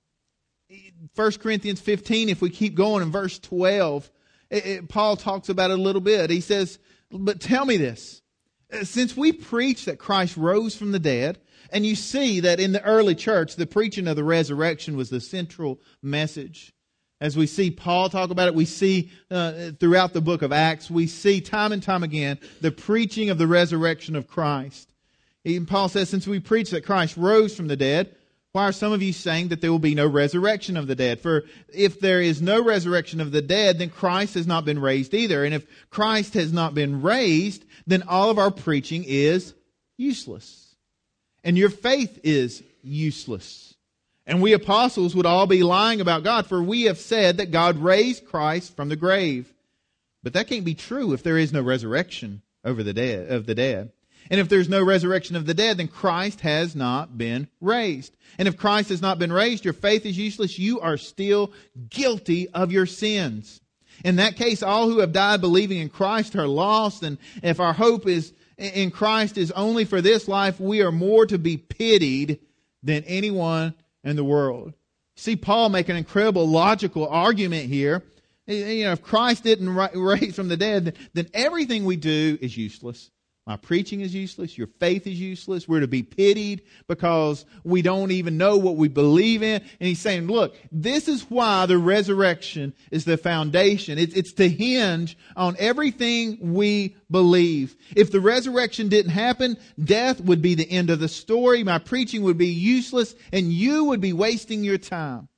First Corinthians fifteen, if we keep going in verse twelve, it, it, Paul talks about it a little bit. He says, but tell me this, since we preach that Christ rose from the dead, and you see that in the early church, the preaching of the resurrection was the central message. As we see Paul talk about it, we see uh, throughout the book of Acts, we see time and time again the preaching of the resurrection of Christ. Even Paul says, since we preach that Christ rose from the dead, why are some of you saying that there will be no resurrection of the dead? For if there is no resurrection of the dead, then Christ has not been raised either. And if Christ has not been raised, then all of our preaching is useless. And your faith is useless. And we apostles would all be lying about God, for we have said that God raised Christ from the grave. But that can't be true if there is no resurrection over the dead of the dead. And if there's no resurrection of the dead, then Christ has not been raised. And if Christ has not been raised, your faith is useless. You are still guilty of your sins. In that case, all who have died believing in Christ are lost. And if our hope is in Christ is only for this life, we are more to be pitied than anyone in the world. See Paul make an incredible logical argument here. You know, if Christ didn't raise from the dead, then everything we do is useless. My preaching is useless. Your faith is useless. We're to be pitied because we don't even know what we believe in. And he's saying, look, this is why the resurrection is the foundation. It's, it's to hinge on everything we believe. If the resurrection didn't happen, death would be the end of the story. My preaching would be useless and you would be wasting your time.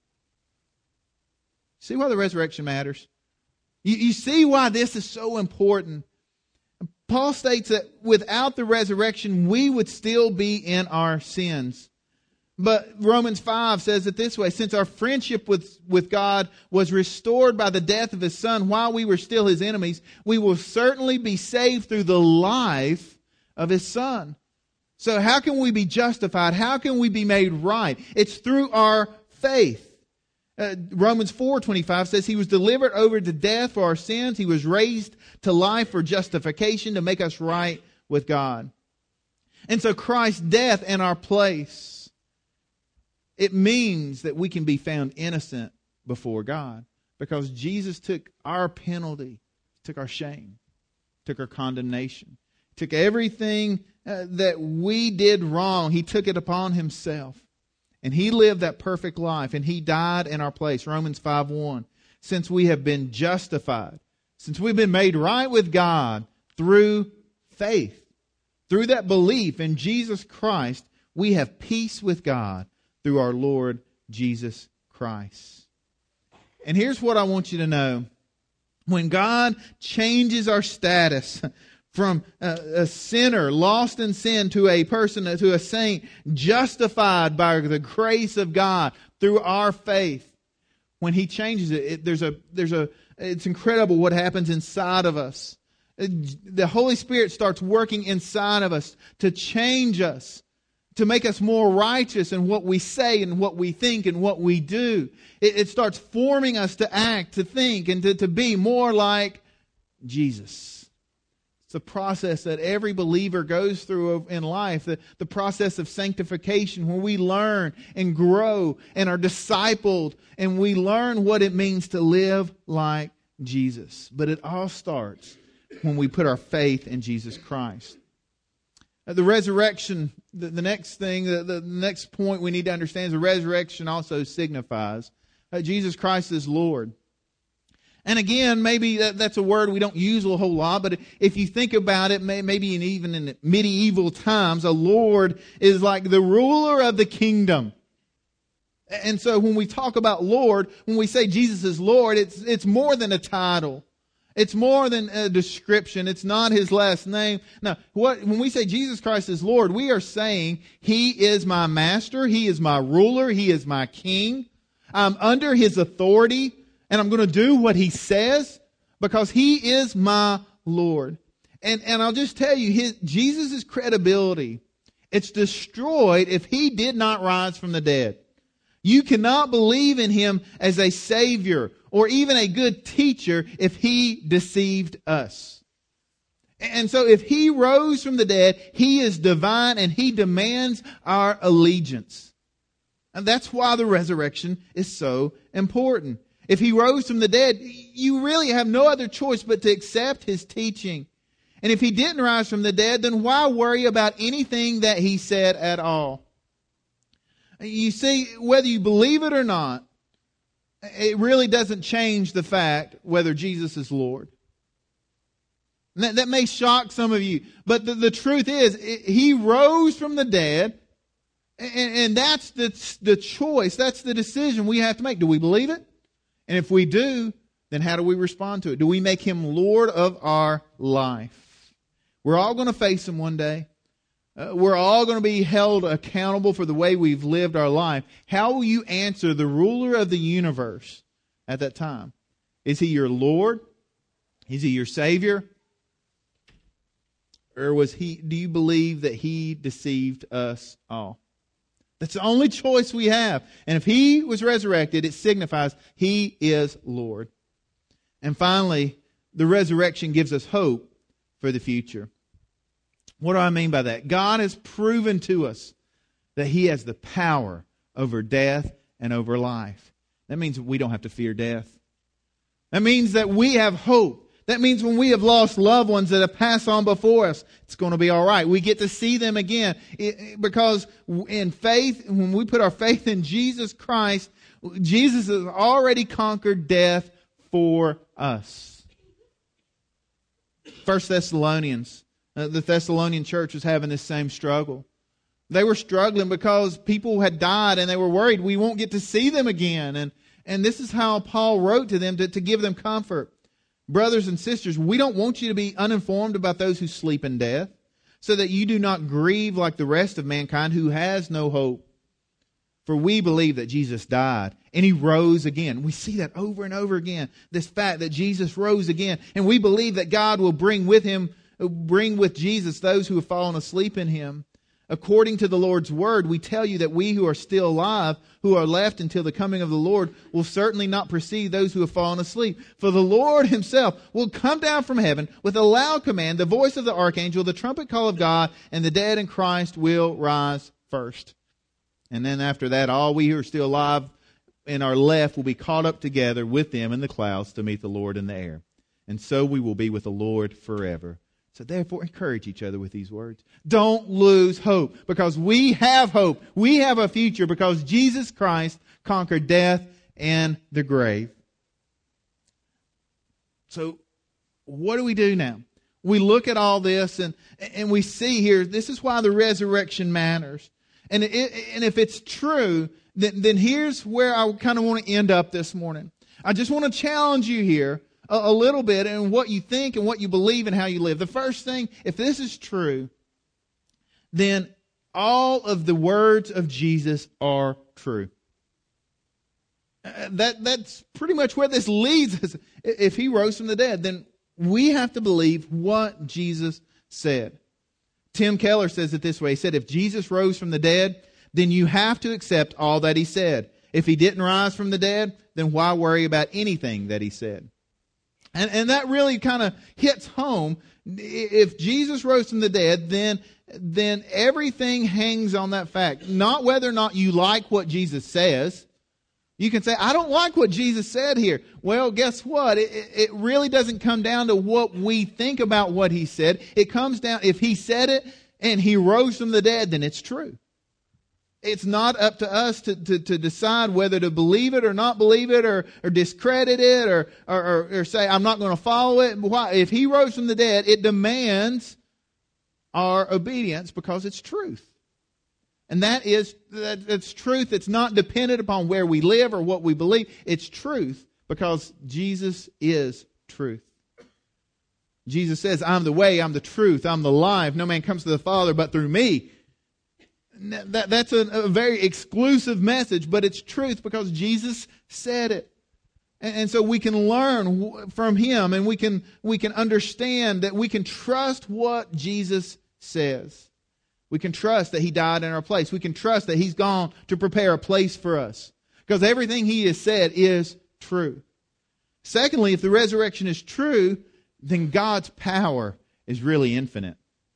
See why the resurrection matters? You, you see why this is so important. Paul states that without the resurrection, we would still be in our sins. But Romans five says it this way, since our friendship with, with God was restored by the death of His Son while we were still His enemies, we will certainly be saved through the life of His Son. So how can we be justified? How can we be made right? It's through our faith. Uh, Romans four twenty-five says He was delivered over to death for our sins. He was raised to life for justification, to make us right with God. And so Christ's death in our place, it means that we can be found innocent before God. Because Jesus took our penalty, took our shame, took our condemnation, took everything uh, that we did wrong. He took it upon Himself. And He lived that perfect life, and He died in our place. Romans five one. Since we have been justified, since we've been made right with God through faith, through that belief in Jesus Christ, we have peace with God through our Lord Jesus Christ. And here's what I want you to know. When God changes our status from a, a sinner lost in sin to a person, to a saint justified by the grace of God through our faith, when He changes it, it there's a there's a it's incredible what happens inside of us. The Holy Spirit starts working inside of us to change us, to make us more righteous in what we say and what we think and what we do. It, it starts forming us to act, to think, and to, to be more like Jesus. It's a process that every believer goes through in life, the, the process of sanctification, where we learn and grow and are discipled, and we learn what it means to live like Jesus. But it all starts when we put our faith in Jesus Christ. The resurrection, the, the next thing, the, the next point we need to understand is the resurrection also signifies that Jesus Christ is Lord. And again, maybe that, that's a word we don't use a whole lot, but if you think about it, maybe in, even in medieval times, a Lord is like the ruler of the kingdom. And so when we talk about Lord, when we say Jesus is Lord, it's it's more than a title. It's more than a description. It's not His last name. No, what, when we say Jesus Christ is Lord, we are saying He is my master, He is my ruler, He is my king. I'm under His authority. And I'm going to do what He says because He is my Lord. And and I'll just tell you, his, Jesus' credibility, it's destroyed if He did not rise from the dead. You cannot believe in Him as a Savior or even a good teacher if He deceived us. And so if He rose from the dead, He is divine and He demands our allegiance. And that's why the resurrection is so important. If He rose from the dead, you really have no other choice but to accept His teaching. And if He didn't rise from the dead, then why worry about anything that He said at all? You see, whether you believe it or not, it really doesn't change the fact whether Jesus is Lord. And that, that may shock some of you, but the, the truth is, it, He rose from the dead, and, and that's the, the choice, that's the decision we have to make. Do we believe it? And if we do, then how do we respond to it? Do we make Him Lord of our life? We're all going to face Him one day. Uh, we're all going to be held accountable for the way we've lived our life. How will you answer the ruler of the universe at that time? Is He your Lord? Is He your Savior? Or was He? Do you believe that He deceived us all? That's the only choice we have. And if He was resurrected, it signifies He is Lord. And finally, the resurrection gives us hope for the future. What do I mean by that? God has proven to us that He has the power over death and over life. That means we don't have to fear death. That means that we have hope. That means when we have lost loved ones that have passed on before us, it's going to be all right. We get to see them again. It, because in faith, when we put our faith in Jesus Christ, Jesus has already conquered death for us. First Thessalonians, uh, the Thessalonian church was having this same struggle. They were struggling because people had died and they were worried we won't get to see them again. And, and this is how Paul wrote to them to, to give them comfort. Brothers and sisters, we don't want you to be uninformed about those who sleep in death, so that you do not grieve like the rest of mankind who has no hope. For we believe that Jesus died and He rose again. We see that over and over again, this fact that Jesus rose again. And we believe that God will bring with Him, bring with Jesus those who have fallen asleep in Him. According to the Lord's word, we tell you that we who are still alive, who are left until the coming of the Lord, will certainly not precede those who have fallen asleep. For the Lord Himself will come down from heaven with a loud command, the voice of the archangel, the trumpet call of God, and the dead in Christ will rise first. And then after that, all we who are still alive and are left will be caught up together with them in the clouds to meet the Lord in the air. And so we will be with the Lord forever. So therefore, encourage each other with these words. Don't lose hope, because we have hope. We have a future because Jesus Christ conquered death and the grave. So what do we do now? We look at all this and, and we see here, this is why the resurrection matters. And, it, and if it's true, then, then here's where I kind of want to end up this morning. I just want to challenge you here a little bit in what you think and what you believe and how you live. The first thing, if this is true, then all of the words of Jesus are true. That that's pretty much where this leads us. If He rose from the dead, then we have to believe what Jesus said. Tim Keller says it this way. He said, if Jesus rose from the dead, then you have to accept all that He said. If He didn't rise from the dead, then why worry about anything that He said? And, and that really kind of hits home. If Jesus rose from the dead, then, then everything hangs on that fact. Not whether or not you like what Jesus says. You can say, I don't like what Jesus said here. Well, guess what? It, it really doesn't come down to what we think about what He said. It comes down, if He said it and He rose from the dead, then it's true. It's not up to us to, to, to decide whether to believe it or not believe it, or, or discredit it, or, or, or say, I'm not going to follow it. Why? If He rose from the dead, it demands our obedience because it's truth. And that is, that, that's truth. It's not dependent upon where we live or what we believe. It's truth because Jesus is truth. Jesus says, I'm the way, I'm the truth, I'm the life. No man comes to the Father but through me. That, that's a, a very exclusive message, but it's truth because Jesus said it. And, and so we can learn from Him, and we can, we can understand that we can trust what Jesus says. We can trust that He died in our place. We can trust that He's gone to prepare a place for us because everything He has said is true. Secondly, if the resurrection is true, then God's power is really infinite.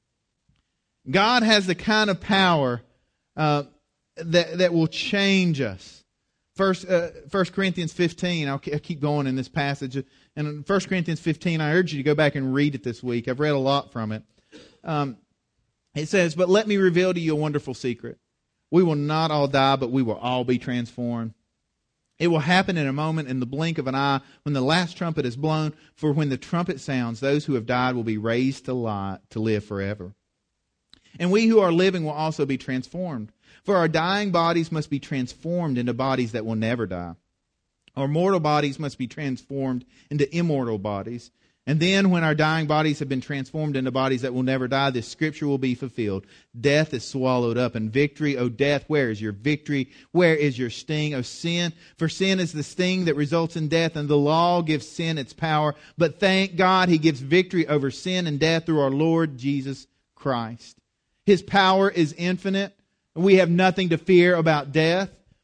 God has the kind of power Uh, that that will change us. First, uh, First Corinthians fifteen. I'll, I'll keep going in this passage. And in First Corinthians fifteen, I urge you to go back and read it this week. I've read a lot from it. Um, it says, "But let me reveal to you a wonderful secret. We will not all die, but we will all be transformed. It will happen in a moment, in the blink of an eye, when the last trumpet is blown. For when the trumpet sounds, those who have died will be raised to life, to live forever. And we who are living will also be transformed. For our dying bodies must be transformed into bodies that will never die. Our mortal bodies must be transformed into immortal bodies. And then when our dying bodies have been transformed into bodies that will never die, this scripture will be fulfilled. Death is swallowed up in victory. O death, where is your victory? Where is your sting? O sin, for sin is the sting that results in death, and the law gives sin its power. But thank God He gives victory over sin and death through our Lord Jesus Christ. His power is infinite. We have nothing to fear about death.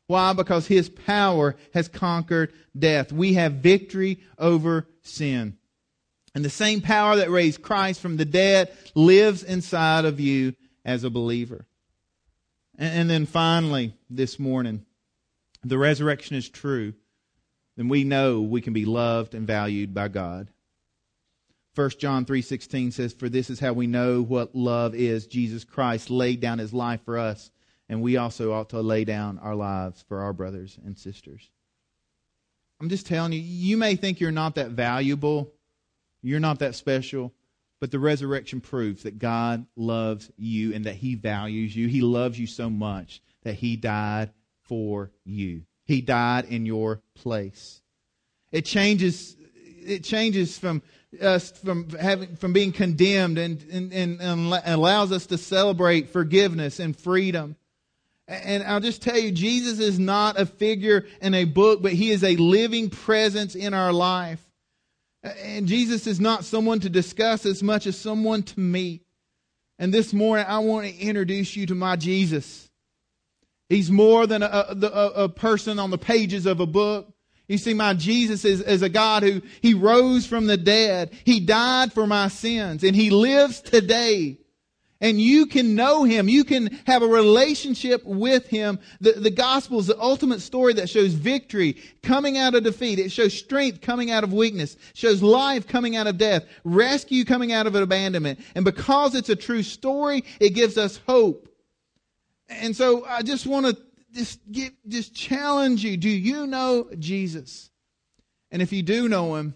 Why? Because His power has conquered death. We have victory over sin. And the same power that raised Christ from the dead lives inside of you as a believer. And, and then finally, this morning, the resurrection is true, then we know we can be loved and valued by God. First John three sixteen says, "For this is how we know what love is. Jesus Christ laid down His life for us, and we also ought to lay down our lives for our brothers and sisters." I'm just telling you, you may think you're not that valuable, you're not that special, but the resurrection proves that God loves you and that He values you. He loves you so much that He died for you. He died in your place. It changes. It changes from us from having from being condemned and, and, and, and allows us to celebrate forgiveness and freedom. And I'll just tell you, Jesus is not a figure in a book, but He is a living presence in our life. And Jesus is not someone to discuss as much as someone to meet. And this morning, I want to introduce you to my Jesus. He's more than a, a, a person on the pages of a book. You see, my Jesus is, is a God who He rose from the dead. He died for my sins, and He lives today. And you can know Him. You can have a relationship with Him. The, the gospel is the ultimate story that shows victory coming out of defeat. It shows strength coming out of weakness. It shows life coming out of death. Rescue coming out of abandonment. And because it's a true story, it gives us hope. And so I just want to just get, just challenge you. Do you know Jesus? And if you do know Him,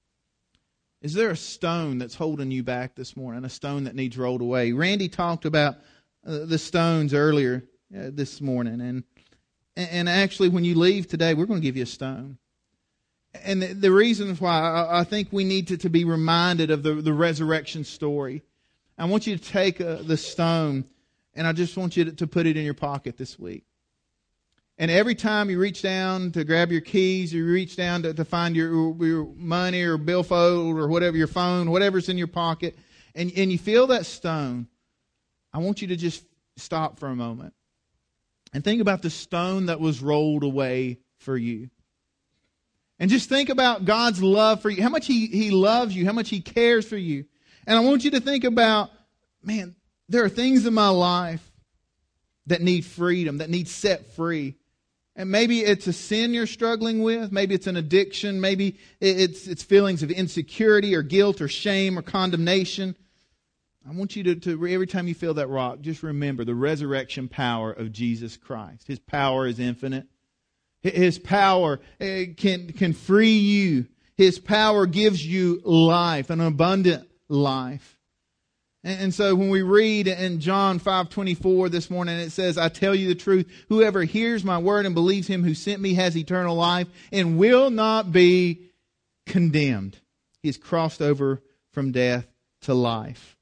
is there a stone that's holding you back this morning? A stone that needs rolled away? Randy talked about uh, the stones earlier uh, this morning. And, and actually, when you leave today, we're going to give you a stone. And the, the reason why I, I think we need to, to be reminded of the, the resurrection story. I want you to take uh, the stone, and I just want you to, to put it in your pocket this week. And every time you reach down to grab your keys, or you reach down to, to find your, your money or billfold or whatever, your phone, whatever's in your pocket, and, and you feel that stone, I want you to just stop for a moment and think about the stone that was rolled away for you. And just think about God's love for you, how much He, he loves you, how much He cares for you. And I want you to think about, man, there are things in my life that need freedom, that need set free. And maybe it's a sin you're struggling with. Maybe it's an addiction. Maybe it's it's feelings of insecurity or guilt or shame or condemnation. I want you to, to, every time you feel that rock, just remember the resurrection power of Jesus Christ. His power is infinite. His power can, can free you. His power gives you life, an abundant life. And so when we read in John five twenty-four this morning, it says, "I tell you the truth, whoever hears my word and believes Him who sent me has eternal life and will not be condemned." He has crossed over from death to life.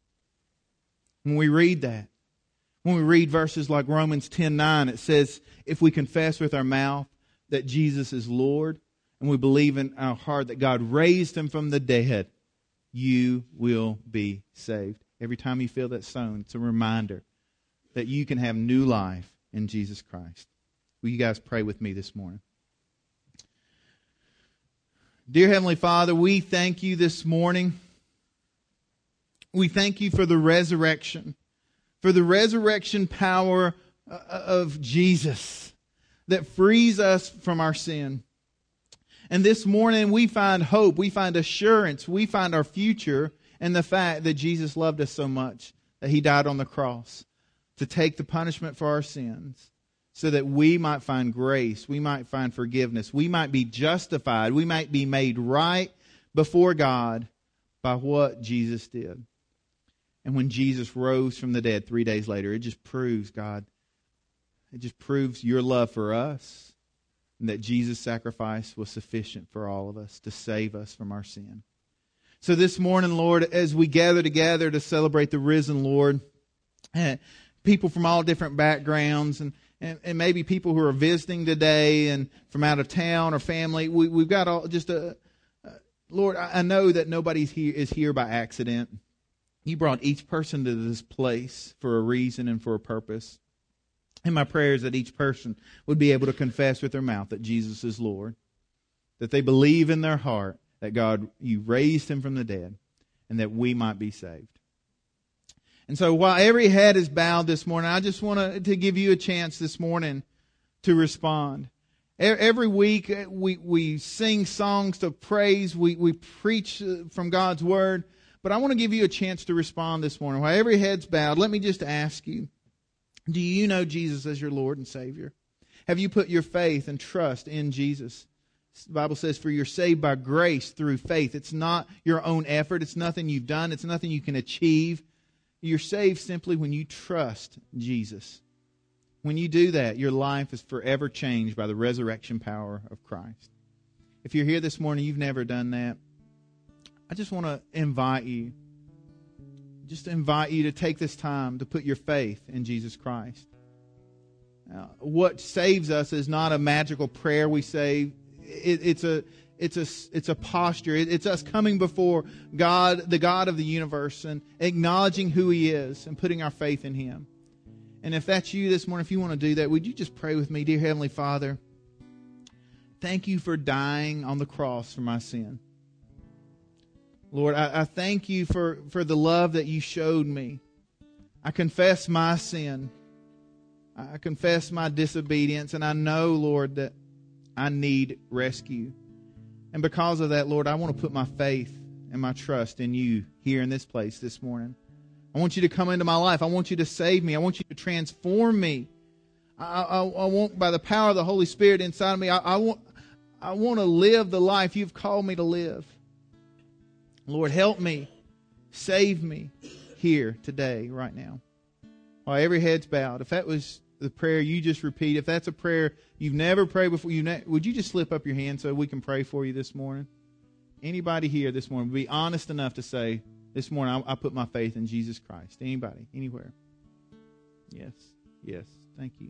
When we read that, when we read verses like Romans ten nine, it says, if we confess with our mouth that Jesus is Lord and we believe in our heart that God raised Him from the dead, you will be saved. Every time you feel that stone, it's a reminder that you can have new life in Jesus Christ. Will you guys pray with me this morning? Dear Heavenly Father, we thank You this morning. We thank You for the resurrection, for the resurrection power of Jesus that frees us from our sin. And this morning we find hope, we find assurance, we find our future in the fact that Jesus loved us so much that He died on the cross to take the punishment for our sins so that we might find grace, we might find forgiveness, we might be justified, we might be made right before God by what Jesus did. And when Jesus rose from the dead three days later, it just proves, God, it just proves Your love for us. And that Jesus' sacrifice was sufficient for all of us to save us from our sin. So this morning, Lord, as we gather together to celebrate the risen Lord, people from all different backgrounds and, and, and maybe people who are visiting today and from out of town or family, we, we've got all just a, uh, Lord, I, I know that nobody here is here by accident. You brought each person to this place for a reason and for a purpose. And my prayer is that each person would be able to confess with their mouth that Jesus is Lord, that they believe in their heart that God, you raised him from the dead, and that we might be saved. And so while every head is bowed this morning, I just want to, to give you a chance this morning to respond. Every week we, we sing songs of praise, we, we preach from God's Word, but I want to give you a chance to respond this morning. While every head's bowed, let me just ask you, do you know Jesus as your Lord and Savior? Have you put your faith and trust in Jesus? The Bible says, for you're saved by grace through faith. It's not your own effort. It's nothing you've done. It's nothing you can achieve. You're saved simply when you trust Jesus. When you do that, your life is forever changed by the resurrection power of Christ. If you're here this morning, you've never done that, I just want to invite you, just invite you to take this time to put your faith in Jesus Christ. Now, what saves us is not a magical prayer we say. It, it's a it's a it's a posture. It, it's us coming before God, the God of the universe, and acknowledging who He is and putting our faith in Him. And if that's you this morning, if you want to do that, would you just pray with me? Dear Heavenly Father, thank you for dying on the cross for my sin. Lord, I, I thank you for, for the love that you showed me. I confess my sin. I confess my disobedience, and I know, Lord, that I need rescue. And because of that, Lord, I want to put my faith and my trust in you here in this place this morning. I want you to come into my life. I want you to save me. I want you to transform me. I, I, I want, by the power of the Holy Spirit inside of me, I, I want, I want to live the life you've called me to live. Lord, help me. Save me here today, right now. While every head's bowed. If that was the prayer you just repeat, if that's a prayer you've never prayed before, you ne- would you just slip up your hand so we can pray for you this morning? Anybody here this morning be honest enough to say, this morning I, I put my faith in Jesus Christ. Anybody, anywhere? Yes, yes. Thank you.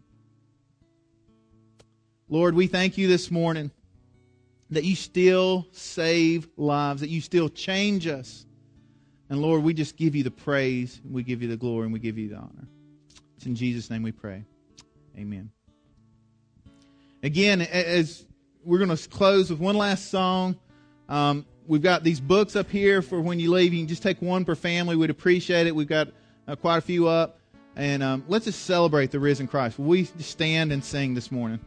Lord, we thank you this morning that you still save lives, that you still change us. And Lord, we just give you the praise, we give you the glory, and we give you the honor. It's in Jesus' name we pray. Amen. Again, as we're going to close with one last song. Um, we've got these books up here for when you leave. You can just take one per family. We'd appreciate it. We've got uh, quite a few up. And um, let's just celebrate the risen Christ. Will we stand and sing this morning?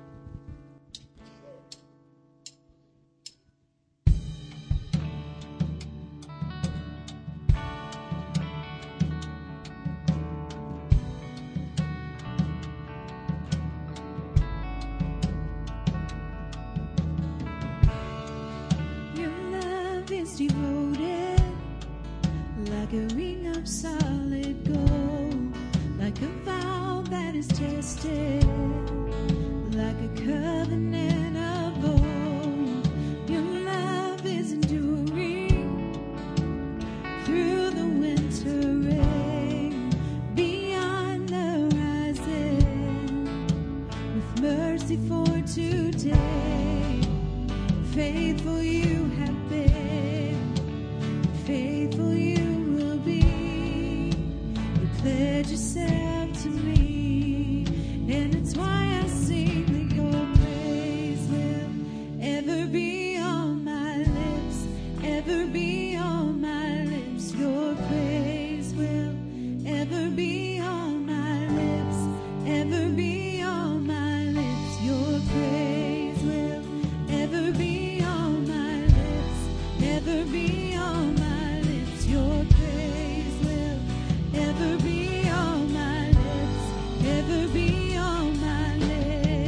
Your love is devoted, like a ring of solid gold, like a vow that is tested, like a covenant of old. Your love is enduring through the winter rain, beyond the horizon, with mercy for today. Faithful you have been, faithful you will be. You pledge yourself to me, and it's why I sing that your praise will ever be on my lips, ever be on my lips. Your praise will ever be on my lips, ever be on my lips. Your praise will ever be on my lips, ever be on my lips. Your praise will ever be on my lips, ever be on my lips.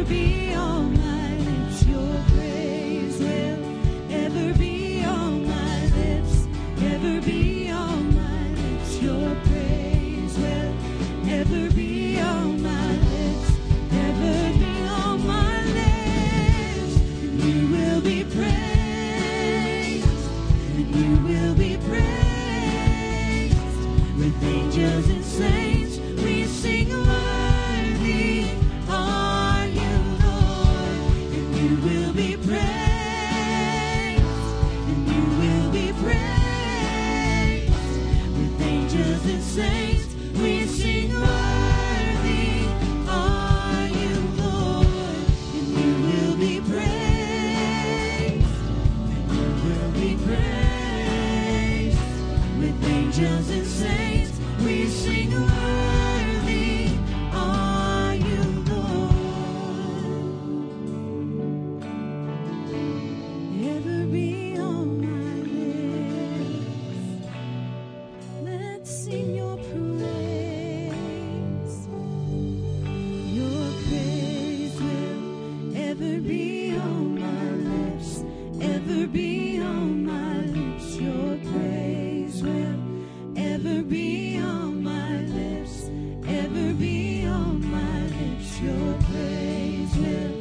be on my lips. Your praise will ever be on my lips. Ever be on my lips. Your praise will ever be on my lips. Ever be on my lips. And you will be praised. And you will be praised. With angels and saints we sing worthy are you, Lord. And you will be praised. And you will be praised. With angels and saints we sing worthy are you, Lord. And you will be praised. And you will be praised. With angels and saints we sing worthy are you, Lord. Ever be on my lips. Let's sing your praise. Your praise will ever be on my lips. Ever be on my lips. Your praise will ever be on my lips. Ever be on my lips. Your praise will